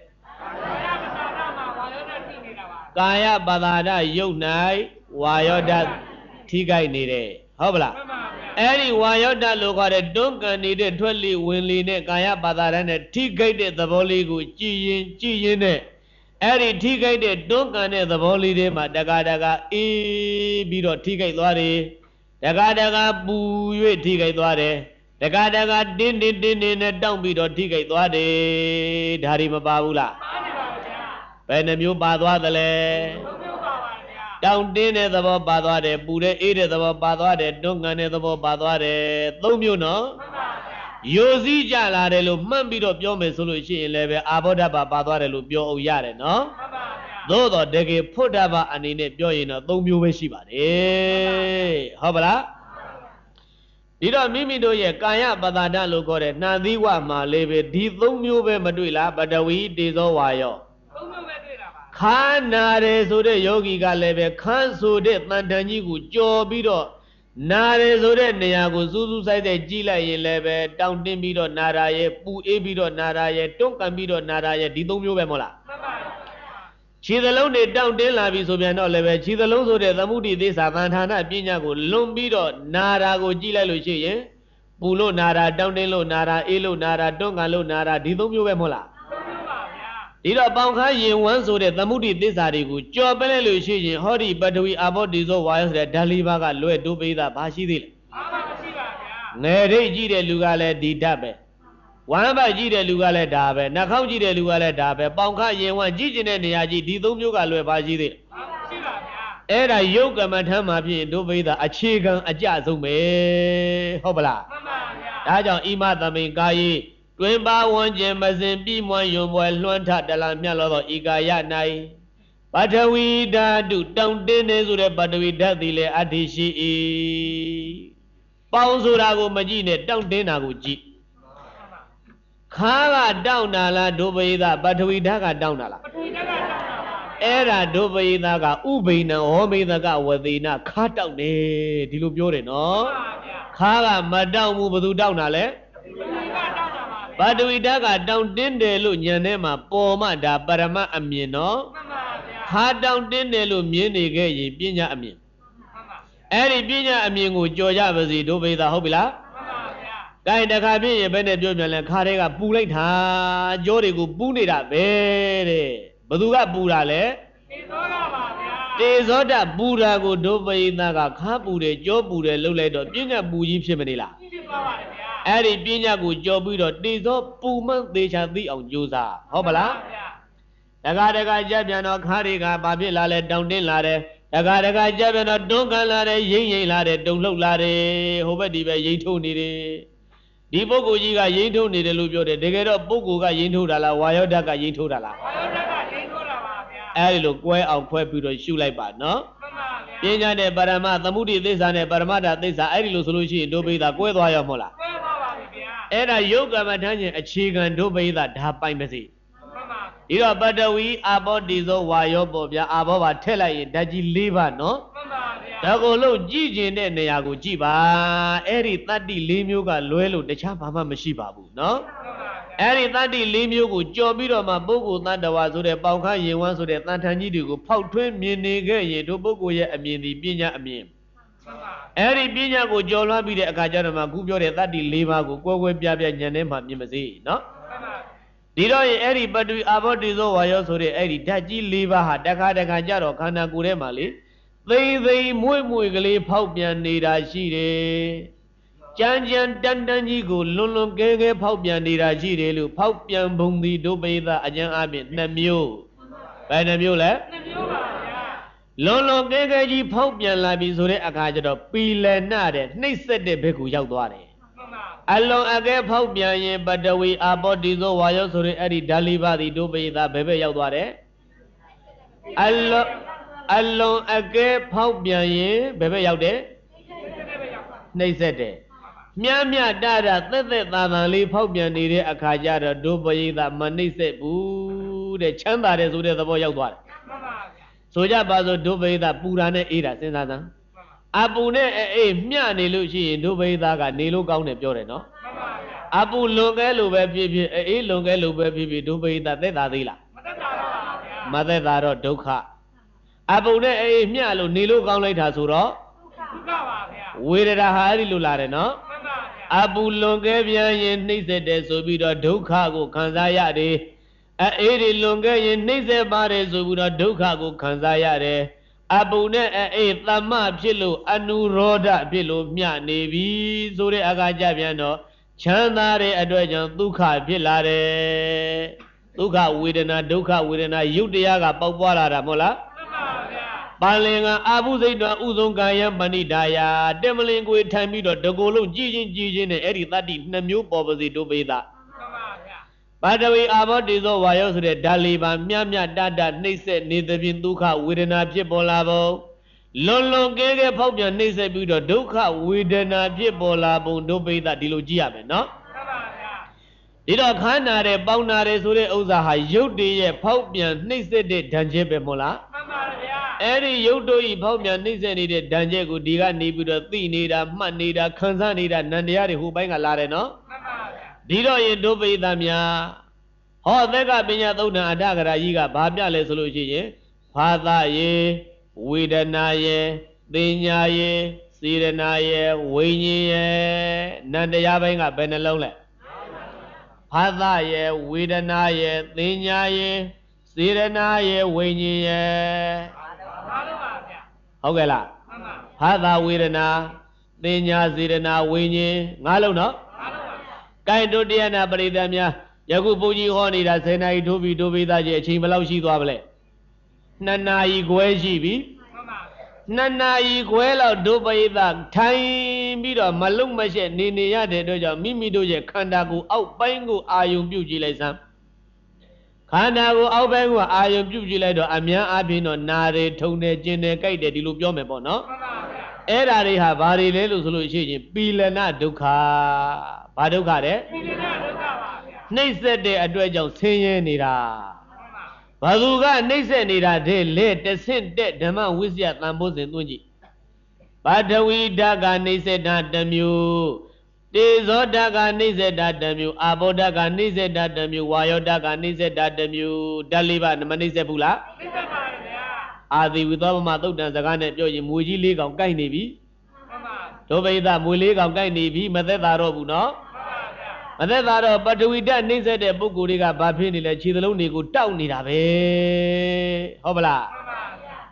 Gaya Badada, Yunai, Wayoda Tigai Nide Hobla. Any Wayoda look at a dunker needed 20 winly, Gaya Badada and Tigated the Boligu, Chiyine. Eri Tigated dunker the Boli de Madagadaga, E. Biro Tigai Lori, Dagadaga Boo, Tigai Lore, Dagadaga din a down Biro Tigai Lore, Darima Babula. Benamu Badwa the le down dinner the Badwa de Bude, eat the Badwa de Dungan the Badwa de Thomu no. Yosi Jala de Lumambito Piome Solution Leve Abodaba Badwa de Lubio Yare no. Though the dege put up and in it Joina Thomu Veshiba. Eh, Hobala Dida Mimi do ye Kaya Badana Lugore, Nadiwa Ma leve, Di Thomu Maduila, Badawi, Dizo Wayo. Khanare so de yogi ga leve khan so de tantanji ko jaw pi do nare so de neya ko susu sai de ji lai yin leve taung tin pi do nara ye pu e pi do nara ye tonkan pi do nara ye di thong myo be mo la chi thalong ne taung tin la bi so pyan do leve chi thalong so de thamudi thesa thana pnya ko lun pi do nara ko ji lai lo shi yin pu lo nara taung tin lo nara e lo nara tonkan lo nara di thong myo be mo la Ida Bangka Yin one so that the moody this arigu, Joe Benelushi, Hori, but we about this wires that Dalibaga Lue do be the Bashidil. Nere Gide Lugale di Dabe. One by Gide Lugale Dabe, Nakau Gide Lugale Dabe, Bangka Yin one Gijin and Yaji, Didum Yuga Lue Bashidil. Era Yoga Matama do be the Achigan Ajazume Hobla. Daja Ima the Mingai. Twemba one jemazin be one young boy lunta de la mialo igaya nai. But we do down dinners with a badawi dadile adishi. Pausurago magine down dinaguji. Kala down ala dobeda, but we daga down ala. Era dobedaga ubina, homedaga wadina, cut out de dilubiore no. Kala madam move down ale. But we daga down dindelu nyanema poma da barama amino. Ha down dindelu mienige pinya amin. Eri pinya amingu joja vazi do be the hobila. Guy the cabi benedium carega bullet ha jorigu bunida bere. Baduga burale. တေဇောတပူရာကိုဒုပိယကခါပူတယ်ကြောပူတယ်လှုပ်လိုက်တော့ပညာပူကြီးဖြစ်မနေလားဖြစ်ပါပါတယ်ဗျာအဲ့ဒီပညာကိုကြောပြီးတော့တေဇောပူမှန်သေးချာသိအောင်ကြိုးစားဟုတ်ပါလားတကားတကားကြပြန်တော့ခါတွေကဘာဖြစ်လာလဲတောင်းတင်းလာတယ်တကားတကားကြပြန်တော့တွန်းကန်လာတယ်ရိမ့်ရိမ့်လာတယ်တုံလှုပ်လာတယ်ဟိုဘက်ဒီဘက်ရိမ့်ထုတ်နေတယ်ဒီပုဂ္ဂိုလ်ကြီးကရိမ့်ထုတ်နေတယ်လို့ပြောတယ်တကယ်တော့ပုဂ္ဂိုလ်ကရိမ့်ထုတ်တာလားဝါယောဓာတ်ကရိမ့်ထုတ်တာလားဝါယောဓာတ်ကရိမ့်ထုတ်တာပါဗျာအဲ့ဒီလိုကွဲအောင်ခွဲပြီးတော့ရှုလိုက်ပါနော်မှန်ပါဗျာပညာနဲ့ပရမသမုဒိသစ္စာနဲ့ပရမတ္ထသစ္စာအဲ့ဒီလိုဆိုလို့ရှိရင်ဒုပိသကွဲသွားရောမဟုတ်လားကွဲသွားပါပြီဗျာအဲ့ဒါယုတ်ကမ္မထမ်းခြင်းအခြေခံဒုပိသဒါပိုင်ပါစေဒီတော့ပတဝီအာဘောတိဇောဝါယောပေါ့ဗျာအာဘောပါထည့်လိုက်ရင်ဓာတ်ကြီး၄ပါးနော်မှန်ပါဗျာဒါကိုလို့ကြည့်ကျင်တဲ့နေရာကိုကြည့်ပါအဲ့ဒီတတ္တိ၄မျိုးကလွဲလို့တခြားဘာမှမရှိပါဘူးနော်မှန်ပါဗျာအဲ့ဒီတတ္တိ၄မျိုးကိုကြော်ပြီးတော့မှပုဂ္ဂိုလ်တ attva ဆိုတဲ့ပေါင်ခါရင်ဝမ်းဆိုတဲ့တန်ထန်ကြီးတွေကိုဖောက်ထွင်းမြင်နေခဲ့ရင်တို့ပုဂ္ဂိုလ်ရဲ့အမြင်ဒီပညာအမြင်အဲ့ဒီပညာကိုကြော်လွှမ်းပြီးတဲ့အခါကျတော့မှခုပြောတဲ့တတ္တိ၄ပါးကိုကွဲကွဲပြားပြားဉာဏ်နဲ့မှမြင်မစေနော်ဒီတော့ရင်အဲ့ဒီပတူအာဘောတိဇောဝါယောဆိုတဲ့အဲ့ဒီဓာတ်ကြီး၄ပါးဟာတခါတခါကြတော့ခန္ဓာကိုယ်ထဲမှာလေသိသိမွေ့မွေ့ကလေးဖောက်ပြန်နေတာရှိတယ်ကြမ်းကြမ်းတန်တန်ကြီးကိုလွန်လွန်ကဲကဲဖောက်ပြန်နေတာရှိတယ်လို့ဖောက်ပြန်ပုံသည်ဒုပိသအကျဉ်းအပြင်2မျိုးဘယ်နှမျိုးလဲ2မျိုးပါဗျာလွန်လွန်ကဲကဲကြီးဖောက်ပြန်လာပြီဆိုတဲ့အခါကျတော့ပီလနာတဲ့နှိမ့်ဆက်တဲ့ဘက်ကိုရောက်သွားတယ်အလုံးအကဲဖောက်ပြန်ရင်ပတဝီအာဘောတိဇောဝါယောဆိုတဲ့အဲ့ဒီဓာလီပါတိဒုပိသဘယ်ဘက်ရောက်သွားတယ်အလုံးအကဲဖောက်ပြန်ရင်ဘယ်ဘက်ရောက်တယ်နှိမ့်ဆက်တယ်မြတ်မြတ်တရသက်သက်သာသာလေးဖောက်ပြန်နေတဲ့အခါကျတော့ဒုပိသမနှိမ့်ဆက်ဘူးတဲ့ချမ်းသာတယ်ဆိုတဲ့သဘောရောက်သွားတယ်မှန်ပါဗျာဆိုကြပါစို့ဒုပိသပူရာနဲ့အေးတာစဉ်းစားစမ်းအပူနဲ့အေးမျှနေလို့ရှိရင်ဒုပိသကနေလို့ကောင်းတယ်ပြောတယ်နော်မှန်ပါဗျာအပူလွန်ကဲလို့ပဲဖြစ်ဖြစ်အေးလွန်ကဲလို့ပဲဖြစ်ဖြစ်ဒုပိသသက်သာသေးလားမသက်သာတော့ပါဗျာမသက်သာတော့ဒုက္ခအပူနဲ့အေးမျှလို့နေလို့ကောင်းလိုက်တာဆိုတော့ဒုက္ခပါဗျာဝေဒနာဟာအဲ့ဒီလိုလာတယ်နော်မှန်ပါဗျာအပူလွန်ကဲပြန်ရင်နှိမ့်ဆက်တယ်ဆိုပြီးတော့ဒုက္ခကိုခံစားရတယ်အေးဒီလွန်ကဲရင်နှိမ့်ဆက်ပါတယ်ဆိုပြီးတော့ဒုက္ခကိုခံစားရတယ်အပူနဲ့အေးသမ္မဖြစ်လို့အနုရောဓဖြစ်လို့မျှနေပြီဆိုတဲ့အခါကျပြန်တော့ချမ်းသာတဲ့အတွက်ကြောင့်ဒုက္ခဖြစ်လာတယ်ဒုက္ခဝေဒနာဒုက္ခဝေဒနာယုတ်တရားကပေါက်ပွားလာတာမဟုတ်လားမှန်ပါဗျာပါလင်ကအာဘုစိတ်တော်ဥဆုံးကာယပဏိဒါယာတက်မလင်ကိုထိုင်ပြီးတော့တကိုယ်လုံးကြည်ချင်းနဲ့အဲ့ဒီတတ္တိ2မျိုးပေါ်ပါစေဒုပိသပါတဝီအာဘောတိဇောဝါယောဆိုတဲ့ဓာလီပါမြတ်မြတ်တတနှိမ့်ဆက်နေသဖြင့်ဒုက္ခဝေဒနာဖြစ်ပေါ်လာပုံလွန်လွန်ကဲကဲဖောက်ပြန်နှိမ့်ဆက်ပြီးတော့ဒုက္ခဝေဒနာဖြစ်ပေါ်လာပုံဒုပိသဒီလိုကြည့်ရမယ်နော်မှန်ပါဗျာဒီတော့ခန္ဓာတဲ့ပေါင်းနာတယ်ဆိုတဲ့ဥစ္စာဟာရုပ်တည်းရဲ့ဖောက်ပြန်နှိမ့်ဆက်တဲ့ဓာန်ချက်ပဲမို့လားမှန်ပါဗျာအဲ့ဒီရုပ်တို့ဤဖောက်ပြန်နှိမ့်ဆက်နေတဲ့ဓာန်ချက်ကိုဒီကနေပြီးတော့သိနေတာမှတ်နေတာခံစားနေတာနန္တရားတွေဟိုဘိုင်းကလာတယ်နော်မှန်ပါဗျာဒီတော့ရင်ဒုပိသများဟောသက်ကပညာသုတ်တံအဋ္ဌကရာကြီးကဘာပြလဲဆိုလို့ရှိရင်ဘာသာယေဝေဒနာယေသင်ညာယေစေရနာယေဝိညာဉ်ယေနန္တရားဘိုင်းကဘယ်နှလုံးလဲဘာသာယေဝေဒနာယေသင်ညာယေစေရနာယေဝိညာဉ်ယေဟုတ်ကဲ့လားဘာသာဝေဒနာသင်ညာစေရနာဝိညာဉ်၅လုံးနော်ကိုင်တို့တရားနာပရိသတ်များယခုဘုန်းကြီးဟောနေတာ10နာရီထိုးပြီးဒုပိသကြီးအချိန်ဘယ်လောက်ရှိသွားပါလဲ2နာရီခွဲရှိပြီ2နာရီခွဲလောက်ဒုပိသထိုင်ပြီးတော့မလုံမရှက်နေရတဲ့အတွက်ကြောင့်မိမိတို့ရဲ့ခန္ဓာကိုယ်အောက်ပိုင်းကိုအာယုံပြုကြည့်လိုက်စမ်းခန္ဓာကိုယ်အောက်ပိုင်းကိုအာယုံပြုကြည့်လိုက်တော့အများအားဖြင့်တော့နာတယ်ထုံတယ်ကျင်တယ်ကြိုက်တယ်ဒီလိုပြောမယ်ပေါ့နော်အဲ့ဓာတွေဟာဘာတွေလဲလို့ဆိုလို့ရှိရင်ပီလနဒုက္ခဘာဒုက္ခလဲပီလနဒုက္ခပါနှိမ့်ဆက်တဲ့အတွက်ကြောင့်ဆင်းရဲနေတာဘာသူကနှိမ့်ဆက်နေတာတဲ့လေတဆင့်တဲ့ဓမ္မဝိဇ္ဇာတန်ဖိုးစဉ်သွင်းကြည့်ပါတဝီဓာကနှိမ့်ဆက်တာတစ်မျိုးတေဇောဓာကနှိမ့်ဆက်တာတစ်မျိုးအာဘောဓာကနှိမ့်ဆက်တာတစ်မျိုးဝါယောဓာကနှိမ့်ဆက်တာတစ်မျိုးဓာတ်လေးပါမနှိမ့်ဆက်ဘူးလားနှိမ့်ဆက်ပါတယ်ဗျာအာသီဝိသောပမသုတ်တံစကားနဲ့ပြောရင်မွေကြီး၄ကောင်ကိုက်နေပြီမှန်ပါဒုပိသမွေ၄ကောင်ကိုက်နေပြီမသက်သာတော့ဘူးနော်မသက်သာတော့ပထဝီဓာတ်နှိမ့်ဆက်တဲ့ပုဂ္ဂိုလ်တွေကဘာဖြစ်နေလဲခြေသလုံးတွေကိုတောက်နေတာပဲဟုတ်ပလား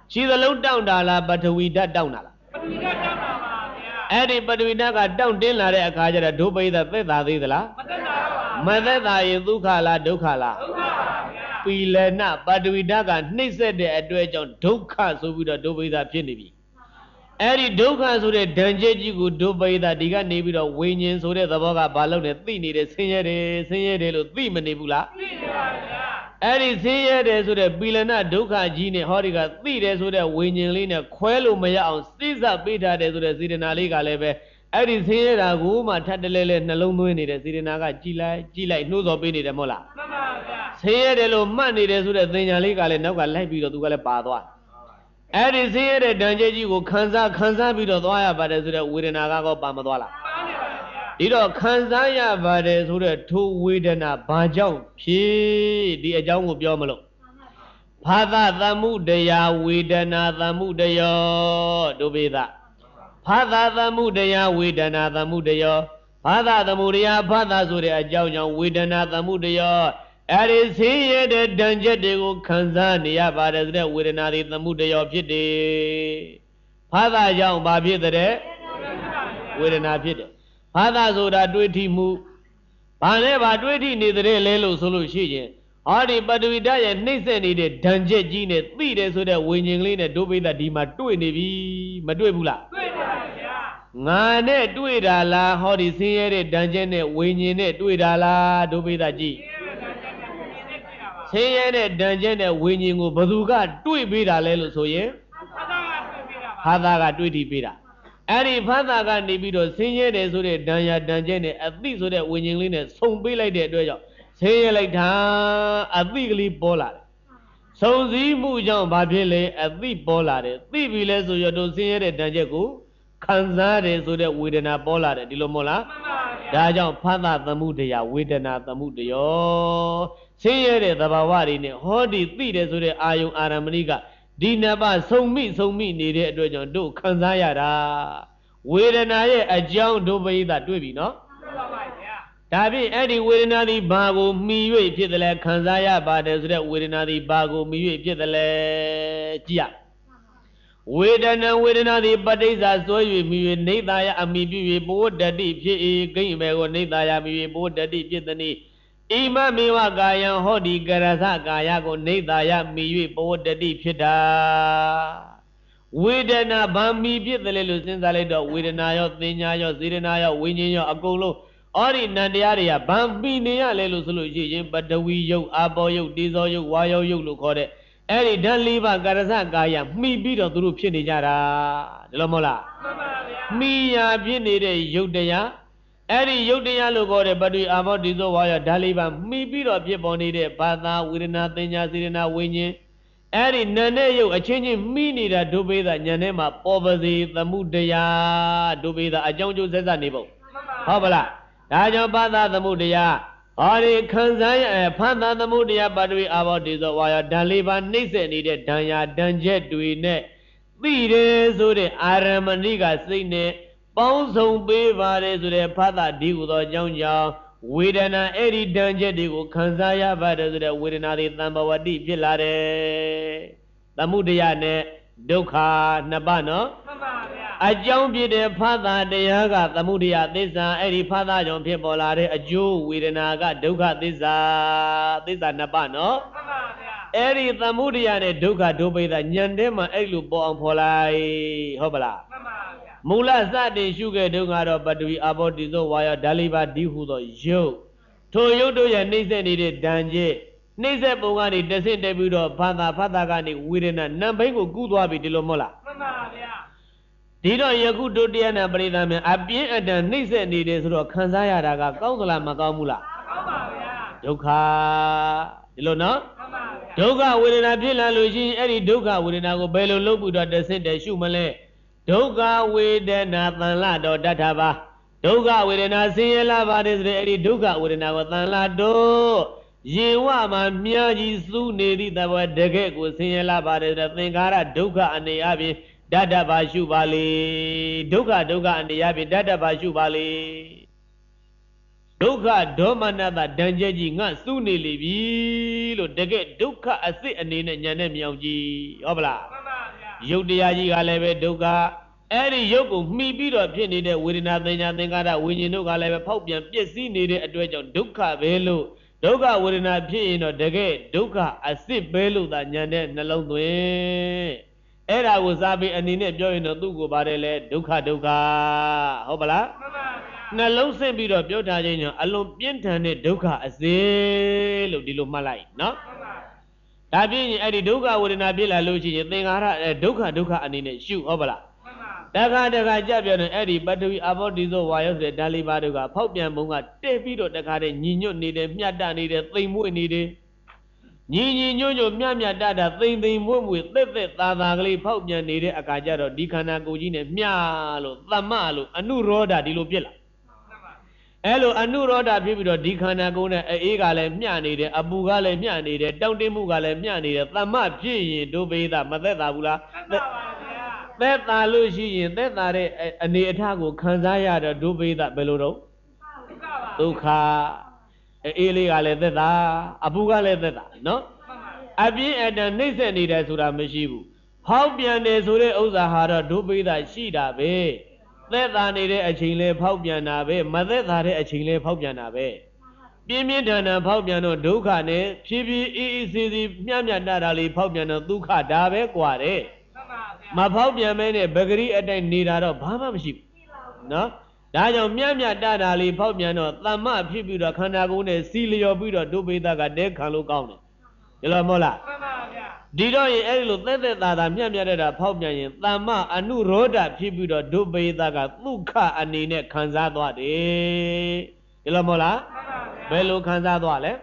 ရှိသလုံးတောင့်တာလားပထဝီဓာတ်တောင့်တာလားပထဝီဓာတ်တောင့်တာပါဗျာအဲ့ဒီပထဝီဓာတ်ကတောင့်တင်းလာတဲ့အခါကျတော့ဒုပိသသက်သာသေးသလားမသက်သာပါဘူးမသက်သာရင်ဒုက္ခလားဒုက္ခလားဒုက္ခပါဗျာပီလနပထဝီဓာတ်ကနှိမ့်ဆက်တဲ့အတွက်ကြောင့်ဒုက္ခဆိုပြီးတော့ဒုပိသဖြစ်နေပြီအဲ့ဒီဒုက္ခဆိုတဲ့ဒဏ်ချက်ကြီးကိုဒုပိသဒီကနေပြီးတော့ဝိညာဉ်ဆိုတဲ့သဘောကဘာလို့လဲသိနေတယ်ဆင်းရဲတယ်လို့သိမနေဘူးလားသိနေပါဗျာအဲ့ဒီဆင်းရဲတယ်ဆိုတဲ့ပီလနဒုက္ခကြီးနဲ့ဟောဒီကသိတယ်ဆိုတဲ့ဝိညာဉ်လေးနဲ့ခွဲလို့မရအောင်စိစပေးထားတယ်ဆိုတဲ့စေတနာလေးကလည်းပဲအဲ့ဒီဆင်းရဲတာကိုမှထပ်တလဲလဲနှလုံးသွင်းနေတဲ့စေတနာကကြည်လိုက်နှိုးဆော်ပေးနေတယ်မဟုတ်လားမှန်ပါဗျာဆင်းရဲတယ်လို့မှတ်နေတယ်ဆိုတဲ့သင်ညာလေးကလည်းနောက်ကလိုက်ပြီးတော့သူကလည်းပါသွားအဲ့ဒီဆင်းရဲတဲ့ဒဏ်ချက်ကြီးကိုခံစားပြီးတော့သွားရပါတယ်ဆိုတဲ့ဝေဒနာကတော့ပါမသွားလားပါနေပါဗျာဒီတော့ခံစားရပါတယ်ဆိုတဲ့ထိုဝေဒနာဘာကြောင့်ဖြစ်ဒီအကြောင်းကိုပြောမလို့ဘာသာသမ္မှုတရားဝေဒနာသမ္မှုတရားဒုပိသဘာသာသမ္မှုတရားဝေဒနာသမ္မှုတရားဘာသာသမ္မှုတရားဘာသာဆိုတဲ့အကြောင်းကြောင့်ဝေဒနာသမ္မှုတရားအဲ့ဒီဆင်းရဲတဲ့ဒဏ်ချက်တွေကိုခံစားနေရပါတယ်ဆိုတဲ့ဝေဒနာတွေသမ္မှုတရားဖြစ်တယ်ဘာသာကြောင့်ဘာဖြစ်တဲ့ဝေဒနာဖြစ်တယ်ဘာသာဆိုတာတွေးထိမှုဘာနဲ့ဘာတွေးထိနေတဲ့လဲလို့ဆိုလို့ရှိရင်ဟောဒီပထဝီဓာတ်ရဲ့နှိမ့်ဆက်နေတဲ့ဒဏ်ချက်ကြီးနဲ့သိတယ်ဆိုတဲ့ဝိညာဉ်ကလေးနဲ့ဒုပိသဒီမှာတွေ့နေပြီမတွေ့ဘူးလားတွေ့ပါဗျာငါနဲ့တွေ့တာလားဟောဒီဆင်းရဲတဲ့ဒဏ်ချက်နဲ့ဝိညာဉ်နဲ့တွေ့တာလားဒုပိသကြည့်ဆင်းရဲတဲ့ဒဏ်ချက်နဲ့ဝိညာဉ်ကိုဘယ်သူကတွေ့ပေးတာလဲလို့ဆိုရင်ဖသာကတွေ့ထိပေးတာအဲ့ဒီဖသာကနေပြီးတော့ဆင်းရဲတယ်ဆိုတဲ့ဒဏ်ရာဒဏ်ချက်နဲ့အသိဆိုတဲ့ဝိညာဉ်လေးနဲ့ဆုံပေးလိုက်တဲ့အတွက်ကြောင့်ဆင်းရဲလိုက်တာအသိကလေးပေါ်လာတယ်ဆုံစည်းမှုကြောင့်ဘာဖြစ်လဲအသိပေါ်လာတယ်သိပြီလဲဆိုရတော့ဆင်းရဲတဲ့ဒဏ်ချက်ကိုခံစားတယ်ဆိုတဲ့ဝေဒနာပေါ်လာတယ်ဒီလိုမဟုတ်လားမှန်ပါဗျာဒါကြောင့်ဖသသမ္မှုတရားဝေဒနာသမ္မှုတရားဆင်းရဲတဲ့သဘာဝတွေနဲ့ဟောဒီသိတယ်ဆိုတဲ့အာယုံအာရမဏိကဒီနှစ်ပါးဆုံမိနေတဲ့အတွက်ကြောင့်တို့ခံစားရတာဝေဒနာရဲ့အကြောင်းဒုပိသတွေ့ပြီနော်မှန်ပါပါဗျာဒါဖြင့်အဲ့ဒီဝေဒနာသည်ဘာကိုမှီ၍ဖြစ်တယ်လဲခံစားရပါတယ်ဆိုတဲ့ဝေဒနာသည်ဘာကိုမှီ၍ဖြစ်တယ်လဲကြည့်ရဝေဒနာသည်ပဋိစ္စစွဲ၍မြည်နေသာယအမိပြု၍ဘောဓတိဖြစ်၏ဂိမ့်မေကိုနေသာယမြည်ဘောဓတိဖြစ်သည်ဣမမေဝကာယံဟောဒီကရသကာယကိုနေသာယမြည်၍ဘောဓတိဖြစ်တာဝေဒနာဗာမီဖြစ်တယ်လို့စဉ်းစားလိုက်တော့ဝေဒနာရောသင်ညာရောစေတနာရောဝိညာဉ်ရောအကုန်လုံးအော်ဒီနံတရားတွေကဗာမီနေရလဲလို့ဆိုလို့ရှိရင်ပတဝီယုတ်အာဘောယုတ်တေဇောယုတ်ဝါယောယုတ်လို့ခေါ်တဲ့အဲ့ဒီဓာတ်၄ပါးကာရစကာယမှီပြီးတော့သူတို့ဖြစ်နေကြတာဒီလိုမဟုတ်လားမှန်ပါဗျာမှီရာဖြစ်နေတဲ့ယုတ်တရားအဲ့ဒီယုတ်တရားလို့ခေါ်တဲ့ပတိအာဘောဒီဇောဝါယောဓာတ်၄ပါးမှီပြီးတော့ဖြစ်ပေါ်နေတဲ့ဘာသာဝေဒနာသင်ညာစေတနာဝိညာဉ်အဲ့ဒီနာနဲ့ယုတ်အချင်းချင်းမှီနေတာဒုပိသညာထဲမှာပေါ်ပါစေသမှုတရားဒုပိသအကြောင်းကျိုးဆက်စနေပုံဟုတ်ပါလားဒါကြောင့်ဘာသာသမှုတရားဟောဒီခံစားရဖန်သာသမှုတရားပါတိအာဘောတေဇောဝါယောဓာတ်၄ပါးနှိမ့်ဆက်နေတဲ့ဒဏ်ရာဒဏ်ချက်တွေနဲ့သိတယ်ဆိုတဲ့အာရမဏိကစိတ်နဲ့ပေါင်းစုံပေးပါတယ်ဆိုတဲ့ဖသဒီဟုသောအကြောင်းကြောင့်ဝေဒနာအဲ့ဒီဒဏ်ချက်တွေကိုခံစားရပါတယ်ဆိုတဲ့ဝေဒနာတွေသံဘဝတိဖြစ်လာတယ်သမှုတရားနဲ့ဒုက္ခနှစ်ပါးနော်မှန်ပါဗျာအကြောင်းဖြစ်တဲ့ဖသတရားကသမှုတရားသစ္စာအဲ့ဒီဖသကြောင့်ဖြစ်ပေါ်လာတဲ့အကျိုးဝေဒနာကဒုက္ခသစ္စာနှစ်ပါးနော်မှန်ပါဗျာအဲ့ဒီသမှုတရားနဲ့ဒုက္ခဒုပိသညံထဲမှာအဲ့လိုပေါ်အောင်ဖော်လိုက်ဟုတ်ပလားမှန်ပါဗျာမူလစတင်ရှုခဲ့တုန်းကတော့ပတဝီအာဘောတိဇောဝါယောဓာတ်၄ပါးဒီဟုသောယုတ်ထိုယုတ်တို့ရဲ့နှိမ့်ဆက်နေတဲ့ဒဏ်ချက်နှိမ့်ဆက်ပုံကနေတဆင့်တက်ပြီးတော့ဖသကနေဝေဒနာနံဘိန်းကိုကူးသွားပြီဒီလိုမဟုတ်လားမှန်ပါဗျာဒီတော့ယခုတို့တရားနာပရိသတ်များအပြင်းအထန်နှိမ့်ဆက်နေတယ်ဆိုတော့ခံစားရတာကကောင်းသလားမကောင်းဘူးလားကောင်းပါဗျာဒုက္ခဒီလိုနော်မှန်ပါဗျာဒုက္ခဝေဒနာဖြစ်လာလို့ရှိရင်အဲ့ဒီဒုက္ခဝေဒနာကိုဘယ်လိုလုပ်ပြီးတော့တဆင့်တက်ရှုမလဲဒုက္ခဝေဒနာသံလတော်တထပါဒုက္ခဝေဒနာဆင်းရဲလာပါတယ်ဆိုတဲ့အဲ့ဒီဒုက္ခဝေဒနာကိုသံလတော်ရေဝမှာမြာကြီးစုနေသည့်သဘောတကယ်ကိုဆင်းရဲလာပါတယ်ဆိုတဲ့သင်္ခါရဒုက္ခအနေအပြင်ဓာတ္တပါရှုပါလေဒုက္ခအနေအပြင်ဓာတ္တပါရှုပါလေဒုက္ခဒေါမနတဒဏ်ချက်ကြီးငါစုနေလေပြီလို့တကယ်ဒုက္ခအစစ်အနေနဲ့ညာနဲ့မြောင်ကြည့်ဟုတ်ပလားမှန်ပါဗျာယုတ်တရားကြီးကလည်းပဲဒုက္ခအဲ့ဒီယုတ်ကိုမှီပြီးတော့ဖြစ်နေတဲ့ဝေဒနာသင်ညာသင်္ကာရဝိညာဉ်တို့ကလည်းပဲဖောက်ပြန်ပျက်စီးနေတဲ့အတွက်ကြောင့်ဒုက္ခပဲလို့ဒုက္ခဝေဒနာဖြစ်ရင်တော့တကယ်ဒုက္ခအစစ်ပဲလို့သာညာတဲ့နှလုံးသွင်းအဲ့ဒါကိုစာပေအနေနဲ့ပြောရင်တော့သူ့ကိုပါတယ်လေဒုက္ခဒုက္ခဟုတ်ပလားမှန်ပါဗျာနှလုံးဆင့်ပြီးတော့ပြောထားခြင်းကြောင့်အလွန်ပြင်းထန်တဲ့ဒုက္ခအစစ်လို့ဒီလိုမှတ်လိုက်နော်မှန်ပါဒါပြင်းရင်အဲ့ဒီဒုက္ခဝေဒနာဖြစ်လာလို့ရှိရင်သင်္ခါရဒုက္ခဒုက္ခအနေနဲ့ရှုဟုတ်ပလားတခါကြပြောနေအဲ့ဒီပထဝီအဘောတိသောဝါယောဆိုတဲ့ဓာလိပါတို့ကဖောက်ပြန်ပုံကတဲ့ပြီးတော့တခါတည်းညီညွတ်နေတယ်မြတ်တနေတယ်သိမ်မွေ့နေတယ်ညီညွတ်မြတ်တတာသိမ်မွေ့သက်သာကလေးဖောက်ပြန်နေတဲ့အခါကျတော့ဒီခန္ဓာကိုယ်ကြီးနဲ့မြလို့သမ္မလို့အနုရောဓဒီလိုဖြစ်လာအဲ့လိုအနုရောဓဖြစ်ပြီးတော့ဒီခန္ဓာကိုယ်နဲ့အေးကလည်းမျှနေတယ်အပူကလည်းမျှနေတယ်တောင့်တမှုကလည်းမျှနေတယ်သမ္မဖြစ်ရင်ဒုပိသမသက်သာဘူးလားသက်သာလို့ရှိရင်သက်သာတဲ့အနေအထားကိုခံစားရတော့ဒုပိသဘယ်လိုတော့ဒုက္ခအေးလေးကလည်းသက်သာအပူကလည်းသက်သာနော်အပြင်းအထန်နှိမ့်ဆက်နေတယ်ဆိုတာမရှိဘူးဖောက်ပြန်တယ်ဆိုတဲ့ဥစ္စာဟာတော့ဒုပိသရှိတာပဲသက်သာနေတဲ့အချိန်လဲဖောက်ပြန်တာပဲမသက်သာတဲ့အချိန်လဲဖောက်ပြန်တာပဲပြင်းထန်ဖောက်ပြန်တော့ဒုက္ခနဲ့ဖြည်းဖြည်းအေးအေးဆေးဆေးမျှတတာလေးဖောက်ပြန်တော့ဒုက္ခဒါပဲกว่าတယ်မဖောက်ပြန်မဲနဲ့ပဂရိအတိုင်းနေတာတော့ဘာမှမရှိဘူးနော်ဒါကြောင့်မျှတတာလေးဖောက်ပြန်တော့သမ္မဖြစ်ပြီးတော့ခန္ဓာကိုယ်နဲ့စီလျော်ပြီးတော့ဒုပိသကတဲခံလို့ကောင်းတယ်ဒီလိုမဟုတ်လားမှန်ပါဗျာဒီတော့ရင်အဲ့ဒီလိုသက်သာမျှတတာဖောက်ပြန်ရင်သမ္မအနုရောဓဖြစ်ပြီးတော့ဒုပိသကဒုက္ခအနေနဲ့ခံစားသွားတယ်ဒီလိုမဟုတ်လားမှန်ပါဗျာဘယ်လိုခံစားသွားလဲ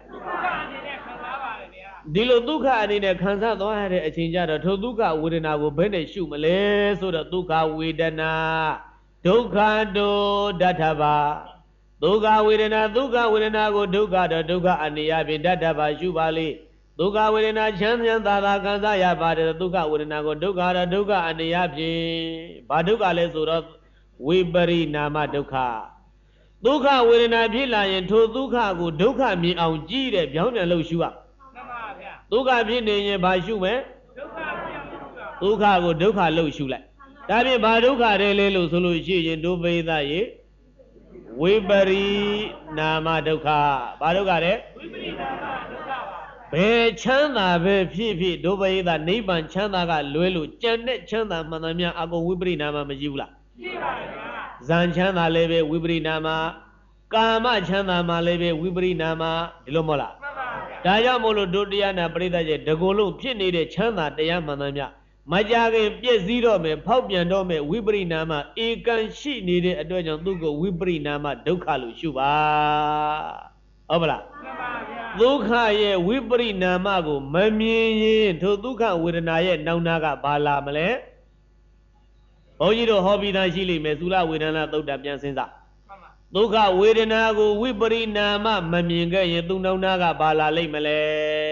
ဒီလိုဒုက္ခအနေနဲ့ခံစားသွားရတဲ့အချိန်ကျတော့ထိုဒုက္ခဝေဒနာကိုဘယ်နဲ့ရှုမလဲဆိုတော့ဒုက္ခဝေဒနာဒုက္ခတောဒဋ္ဌဘာဒုက္ခဝေဒနာကိုဒုက္ခတော့ဒုက္ခအနေအပြင်ဒဋ္ဌဘာရှုပါလေဒုက္ခဝေဒနာချမ်းသာခံစားရပါတယ်ဒုက္ခဝေဒနာကိုဒုက္ခတော့ဒုက္ခအနေအပြင်ဘာဒုက္ခလဲဆိုတော့ဝိပရိနာမဒုက္ခဒုက္ခဝေဒနာဖြစ်လာရင်ထိုဒုက္ခကိုဒုက္ခမြင်အောင်ကြည့်တဲ့ပြောင်းပြန်လို့ရှုရဒုက္ခဖြစ်နေရင်ဘာရှုမယ်ဒုက္ခကိုဒုက္ခလို့ရှုလိုက်ဒါဖြင့်ဘာဒုက္ခတယ်လဲလို့ဆိုလို့ရှိရင်ဒုပိသရေဝိပရိနာမဒုက္ခဘာဒုက္ခလဲဝိပရိနာမဒုက္ခပါဘယ်ချမ်းသာပဲဖြစ်ဒုပိသနိဗ္ဗာန်ချမ်းသာကလွဲလို့ကြံတဲ့ချမ်းသာမှန်သမျှအကုန်ဝိပရိနာမရှိဘူးလားရှိပါဗျာဇန်ချမ်းသာလည်းပဲဝိပရိနာမကာမချမ်းသာမှလည်းပဲဝိပရိနာမဒီလိုမဟုတ်လားမှန်ပါဗျာဒါကြောင့်မို့လို့ဒုတိယနာပရိသတ်ရဲ့တကူလုံးဖြစ်နေတဲ့ချမ်းသာတရားမှန်သမျှမကြခင်ပြည့်စည်တော့မယ်ဖောက်ပြန်တော့မယ်ဝိပရိနာမဧကံရှိနေတဲ့အတွက်ကြောင့်သူ့ကိုဝိပရိနာမဒုက္ခလို့ရှုပါဟုတ်ပလားမှန်ပါဗျာဒုက္ခရဲ့ဝိပရိနာမကိုမမြင်ရင်ထိုဒုက္ခဝေဒနာရဲ့နောင်နာကဘာလာမလဲဘုန်းကြီးတို့ဟောပြီးသားရှိလိမ့်မယ်သုလဝေဒနာသုတ်တာပြန်စဉ်းစားဒုက္ခဝေဒနာကိုဝိပရိနာမမမြင်ခဲ့ရင်သူနောင်နာကဘာလာလိမ့်မလဲ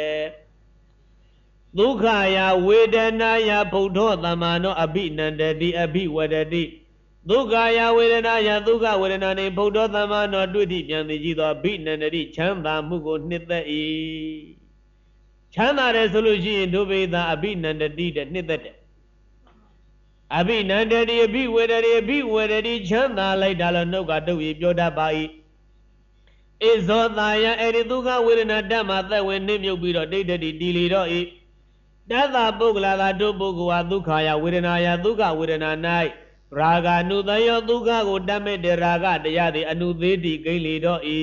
ဒုက္ခယာဝေဒနာယဗုဒ္ဓောသမ္မာနောအဘိနန္တတိအဘိဝဒတိဒုက္ခယာဝေဒနာယဒုက္ခဝေဒနာနှင့်ဗုဒ္ဓောသမ္မာနောတွေ့သည့်ပြန်သိကြသောအဘိနန္တတိချမ်းသာမှုကိုနှစ်သက်၏ချမ်းသာတယ်ဆိုလို့ရှိရင်ဒုဗေဒအဘိနန္တတိတဲ့နှစ်သက်တယ်အဘိနန္တတိအဘိဝေဒတိချမ်းသာလိုက်တာလို့နှုတ်ကတုတ်ရပြောတတ်ပါ၏ဣဇောတာယအဲ့ဒီဒုက္ခဝေဒနာတတ်မှသက်ဝင်နှိမ့်မြုပ်ပြီးတော့ဒိဋ္ဌတိတည်လီတော့၏တသပုဂ္ဂလာသာတို့ပုဂ္ဂိုလ်ဟာဒုက္ခယဝေဒနာယဒုက္ခဝေဒနာ၌ရာဂနုသယောဒုက္ခကိုတတ်မဲ့တဲ့ရာဂတရားသည်အနုသေးတိကိလေတော့၏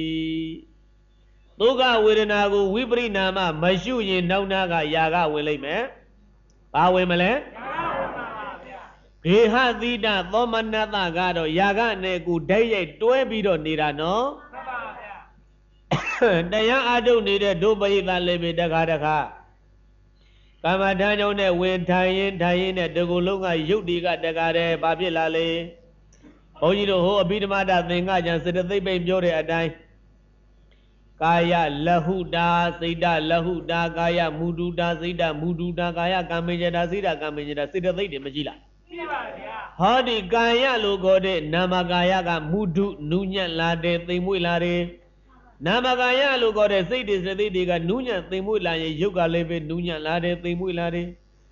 ဒုက္ခဝေဒနာကိုဝိပရိနာမမရှိရင်နောက်နာကယာဂဝင်လိမ့်မယ်ဘာဝင်မလဲဘေဟသီတသောမနတကတော့ယာဂနဲ့ကိုဓာတ်ရိုက်တွဲပြီးတော့နေတာနော်မှန်ပါဗျာတရားအထုတ်နေတဲ့ဒုပရိသလည်းပဲတခါကမ္မဋ္ဌာန်းကြောင့်နဲ့ဝင်ထိုင်ရင်နဲ့တကူလုံးကယုတ်ဒီကတကားတယ်ဘာဖြစ်လာလဲဘုန်းကြီးတို့ဟိုအဘိဓမ္မာဒသင်္ကကျန်စေတသိက်ပိန်ပြောတဲ့အတိုင်းကာယလဟုတာစိတ်တလဟုတာကာယမုဒုတာစိတ်တမုဒုတာကာယကမ္မေဇတာစိတ်တကမ္မေဇတာစေတသိက်တွေမရှိလားရှိပါဗျာဟောဒီကာယလို့ခေါ်တဲ့နာမကာယကမုဒုနုညံ့လာတယ်သိမ်မွေ့လာတယ်နာမကာယလို့ခေါ်တဲ့စိတ်တွေစသိတွေကနူးညံ့သိမ်မွေ့လာရင်ယုတ်ကလည်းပဲနူးညံ့လာတယ်သိမ်မွေ့လာတယ်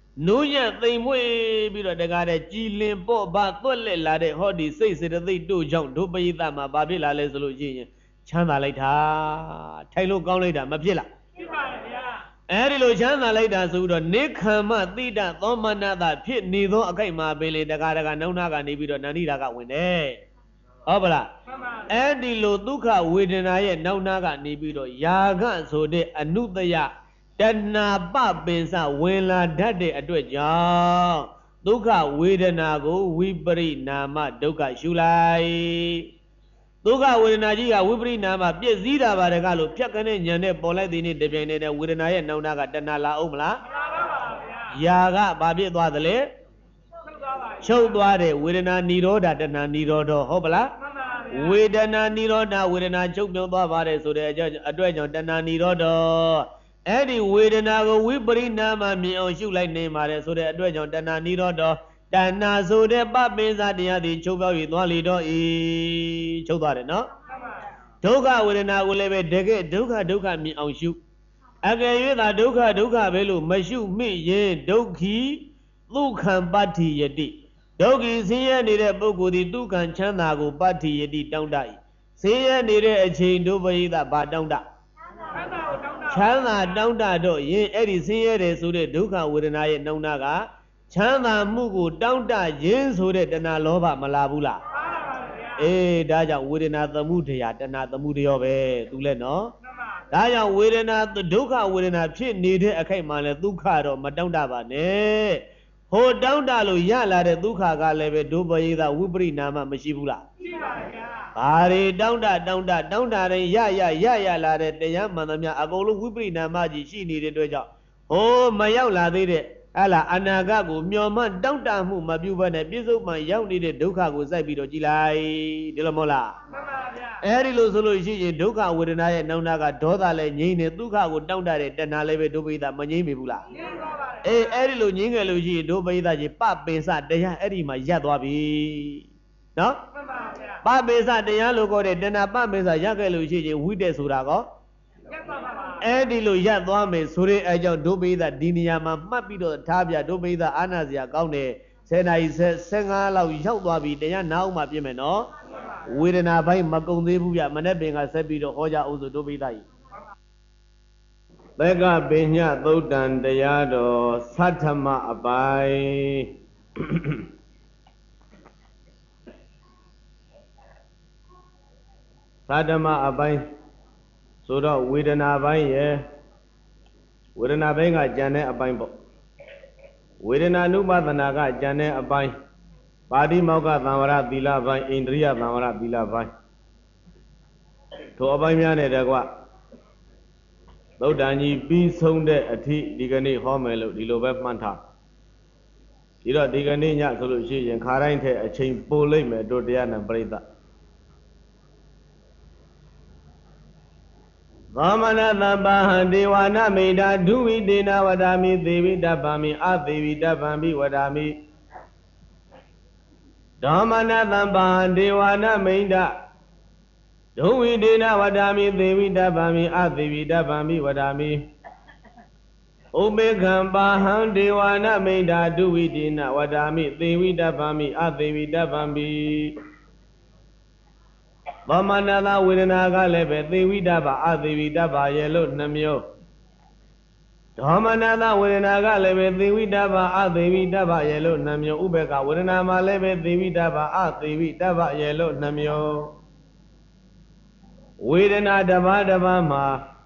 နိုးရသိမ်မွေပြီးတော့တကားတဲ့ကြည်လင်ပေါ့ဘာသွက်လက်လာတဲ့ဟောဒီစိတ်စေတသိက်တို့ကြောင့်ဒုပရိသမှာဘာဖြစ်လာလဲဆိုလို့ရှိရင်ချမ်းသာလိုက်တာထိုင်လို့ကောင်းလိုက်တာမဖြစ်လားဖြစ်ပါရဲ့ဗျာအဲ့ဒီလိုချမ်းသာလိုက်တာဆိုပြီးတော့နိခမ္မတိတသောမနတဖြစ်နေသောအခိုက်မှာပင်လေတကားနှုံနာကနေပြီးတော့နန္ဒီရာကဝင်တယ်ဟုတ်ပါလားအဲ့ဒီလိုဒုက္ခဝေဒနာရဲ့နောက်နာကနေပြီးတော့ယာကဆိုတဲ့အနုတယတဏှာပပင်စဝင်လာတတ်တဲ့အတွက်ကြောင့်ဒုက္ခဝေဒနာကိုဝိပရိနာမဒုက္ခရှုလိုက်ဒုက္ခဝေဒနာကြီးကဝိပရိနာမပြည့်စည်တာပါတကလို့ဖြတ်ကနေညံနဲ့ပေါ်လိုက်သည်နေ့တပြိုင်တည်းဝေဒနာရဲ့နောက်နာကတဏှာလာအောင်မလားမလာပါဘူးဗျာယာကဘာဖြစ်သွားသလဲချုပ်သွားတယ်ဝေဒနာនិရောဓတဏှာនិရောဓဟုတ်ပလားဝေဒနာនិရောဓဝေဒနာချုပ်ပြုံးသွားပါတယ်ဆိုတဲ့အကြောင်းအတွက်ကြောင့်တဏှာនិရောဓအဲ့ဒီဝေဒနာကိုဝိပရိနာမမြင်အောင်ရှုလိုက်နေပါတယ်ဆိုတဲ့အတွက်ကြောင့်တဏှာនិရောဓတဏှာဆိုတဲ့ပပိစတရားသည်ချုပ်ပြောက်၍သွားလေတော့ဤချုပ်သွားတယ်နော်ဒုက္ခဝေဒနာကိုလည်းပဲတကယ်ဒုက္ခမြင်အောင်ရှုအကယ်၍သာဒုက္ခပဲလို့မရှုမိရင်ဒုက္ခိဒုက္ခံပတ္တိယတိဒုက္ခိဆင်းရဲနေတဲ့ပုဂ္ဂိုလ်ဒီဒုက္ခံချမ်းသာကိုပတ္တိယတိတောင်းတ၏ဆင်းရဲနေတဲ့အချိန်ဒုပရိသဘာတောင်းတချမ်းသာတောင်းတတော့ရင်အဲ့ဒီဆင်းရဲတယ်ဆိုတဲ့ဒုက္ခဝေဒနာရဲ့နှုံနာကချမ်းသာမှုကိုတောင်းတခြင်းဆိုတဲ့တဏှာလောဘမလာဘူးလားအေးဒါကြောင့်ဝေဒနာသမှုတရားတဏှာသမှုတရားပဲသူလဲနော်ဒါကြောင့်ဝေဒနာဒုက္ခဝေဒနာဖြစ်နေတဲ့အခိုက်မှာလဲဒုက္ခတော့မတောင်းတပါနဲ့ဟိုတောင်းတလို့ရလာတဲ့ဒုက္ခကလည်းပဲဒုပရိသဝိပရိနာမမရှိဘူးလားရှိပါဗျာဘာတွေတောင်းတတိုင်းရလာတဲ့တရားမှန်သမျှအကုန်လုံးဝိပရိနာမကြီးရှိနေတဲ့အတွက်ကြောင့်ဟိုမရောက်လာသေးတဲ့ဟလာအနာဂတ်ကိုမျော်မှန်းတောင်းတမှုမပြုဘဲနဲ့ပြစ္ဆုတ်မှန်ရောက်နေတဲ့ဒုက္ခကိုစိုက်ပြီးတော့ကြည်လိုက်ဒီလိုမဟုတ်လားမှန်ပါဗျာအဲဒီလိုဆိုလို့ရှိရင်ဒုက္ခဝေဒနာရဲ့နောက်နာကဒေါသလည်းငြိမ့်နေဒုက္ခကိုတောင်းတတဲ့တဏှာလည်းပဲဒုပိသမငြိမ့်ပြီဘူးလားငြိမ့်ပါပါအေးအဲဒီလိုငြိမ့်ခဲ့လို့ရှိရင်ဒုပိသကြီးပပင်စတရားအဲ့ဒီမှာရပ်သွားပြီနော်မှန်ပါဗျာပပင်စတရားလို့ခေါ်တဲ့တဏှာပပင်စရပ်ခဲ့လို့ရှိရင်ဝိတက်ဆိုတာကောအဲ့ဒီလိုရပ်သွားမယ်ဆိုတဲ့အကြောင်းဒုပိသဒီနေရာမှာမှတ်ပြီးတော့ထားပြဒုပိသအာနာစရာကောင်းတယ်10နာရီ15လောက်ရောက်သွားပြီတရားနာအောင်မှပြင်မယ်နော်ဝေဒနာပိုင်းမကုံသေးဘူးဗျမနေ့ပင်ကဆက်ပြီးတော့ဟောကြအောင်ဆိုဒုပိသကြီးသက္ကပညသုတ်တံတရားတော်သတ္ထမအပိုင်းသတ္တမအပိုင်းဆိုတော့ဝေဒနာပိုင်းရယ်ဝေဒနာပိုင်းကကြံတဲ့အပိုင်းပေါ့ဝေဒနာနုပဒနာကကြံတဲ့အပိုင်းပါဠိမောက္ခသံဝရသီလပိုင်းဣန္ဒြိယသံဝရသီလပိုင်းထိုအပိုင်းများနဲ့တကွသုတ်တန်ကြီးပြီးဆုံးတဲ့အထိဒီကနေ့ဟောမယ်လို့ဒီလိုပဲမှတ်ထားဒီတော့ဒီကနေ့ညဆိုလို့ရှိရင်ခါတိုင်းထက်အချိန်ပိုလိုက်မယ်တို့တရားနဲ့ပြိဿသောမနသဗ္ဗဟံဒေဝနာမိတာဒုဝိတေနဝဒာမိသေဝိတပ္ပံမိအသေဝိတပ္ပံမိဝဒာမိသောမနသဗ္ဗဟံဒေဝနာမိတာဒုဝိတေနဝဒာမိသေဝိတပ္ပံမိအသေဝိတပ္ပံမိဝဒာမိဥပေက္ခံပါဟံဒေဝနာမိတာဒုဝိတေနဝဒာမိသေဝိတပ္ပံမိအသေဝိတပ္ပံမိသောမနသာဝေဒနာကလည်းပဲသေဝိတ္ပအသေဝိတ္ပရဲ့လို့နှမျိုးဒေါမနသာဝေဒနာကလည်းပဲသေဝိတ္ပအသေဝိတ္ပရဲ့လို့နှမျိုးဥပေက္ခဝေဒနာမှာလည်းပဲသေဝိတ္ပအသေဝိတ္ပရဲ့လို့နှမျိုးဝေဒနာတပါးမှာ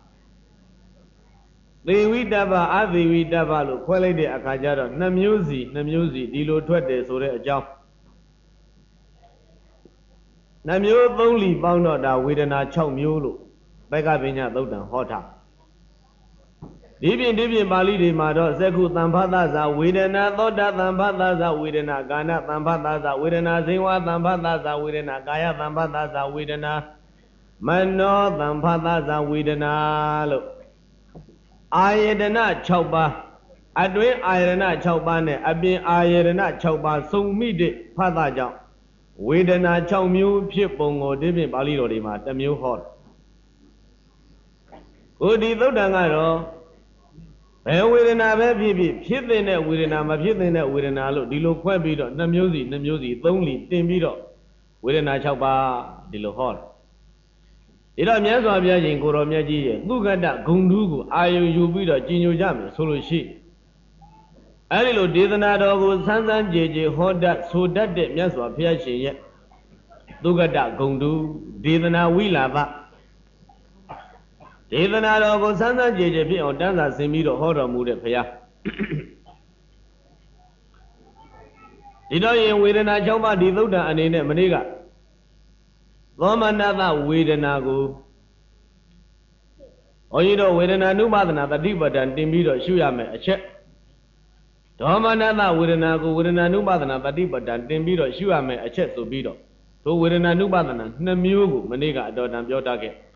သေဝိတ္ပအသေဝိတ္ပလို့ခွဲလိုက်တဲ့အခါကျတော့နှမျိုးစီဒီလိုထွက်တယ်ဆိုတဲ့အကြောင်းနှမျိုးသုံးလီပေါင်းတော့ဒါဝေဒနာ6မျိုးလို့ဘက်ကပညာသုတ်တံဟောထားဒီပြင်ပါဠိတွေမှာတော့သက္ခုသံဖသဇာဝေဒနာသောတာသံဖသဇာဝေဒနာကာနသံဖသဇာဝေဒနာဇိဝသံဖသဇာဝေဒနာကာယသံဖသဇာဝေဒနာမနောသံဖသဇာဝေဒနာလို့အာယတနာ6ပါးအတွင်းအာယတနာ6ပါးနဲ့အပြင်အာယတနာ6ပါးစုံမိတဲ့ဖသကြောင့်ဝေဒနာ6မျိုးဖြစ်ပုံကိုဒီပြင်ပါဠိတော်တွေမှာတစ်မျိုးဟောတယ်။ကိုဒီသုတ်တံကတော့ဘယ်ဝေဒနာပဲဖြစ်ဖြစ်ဖြစ်တဲ့ဝေဒနာမဖြစ်တဲ့ဝေဒနာလို့ဒီလိုခွဲပြီးတော့2မျိုးစီ3လီတင်ပြီးတော့ဝေဒနာ6ပါးဒီလိုဟောတယ်ဒါတော့မြတ်စွာဘုရားရှင်ကိုတော်မြတ်ကြီးရဲ့သုခတ္တဂုံတူးကိုအာယုံယူပြီးတော့ကြည်ညိုကြမယ်ဆိုလို့ရှိအဲဒီလိုဒေသနာတော်ကိုစမ်းစမ်းကြည်ကြည်ဟောတတ်ဆိုတတ်တဲ့မြတ်စွာဘုရားရှင်ရဲ့သုခတ္တဂုံတူးဒေသနာဝိလာပဒေသနာတော်ကိုစမ်းစမ်းကြည်ကြည်ဖြစ်အောင်တန်းစာဆင်ပြီးတော့ဟောတော်မူတဲ့ဘုရားဒီတော့ရင်ဝေဒနာ6ပါးဒီသုဒ္ဓအနေနဲ့မနေ့ကသောမနတဝေဒနာကိုဘုန်းကြီးတို့ဝေဒနာနုပါဒနာတတိပဋ္ဌာန်တင်ပြီးတော့ရှုရမယ်အချက်ဒေါမနတဝေဒနာကိုဝေဒနာနုပါဒနာတတိပဋ္ဌာန်တင်ပြီးတော့ရှုရမယ်အချက်ဆိုပြီးတော့သို့ဝေဒနာနုပါဒနာ2မျိုးကိုမနေ့ကအတော်တန်ပြောတတ်ခဲ့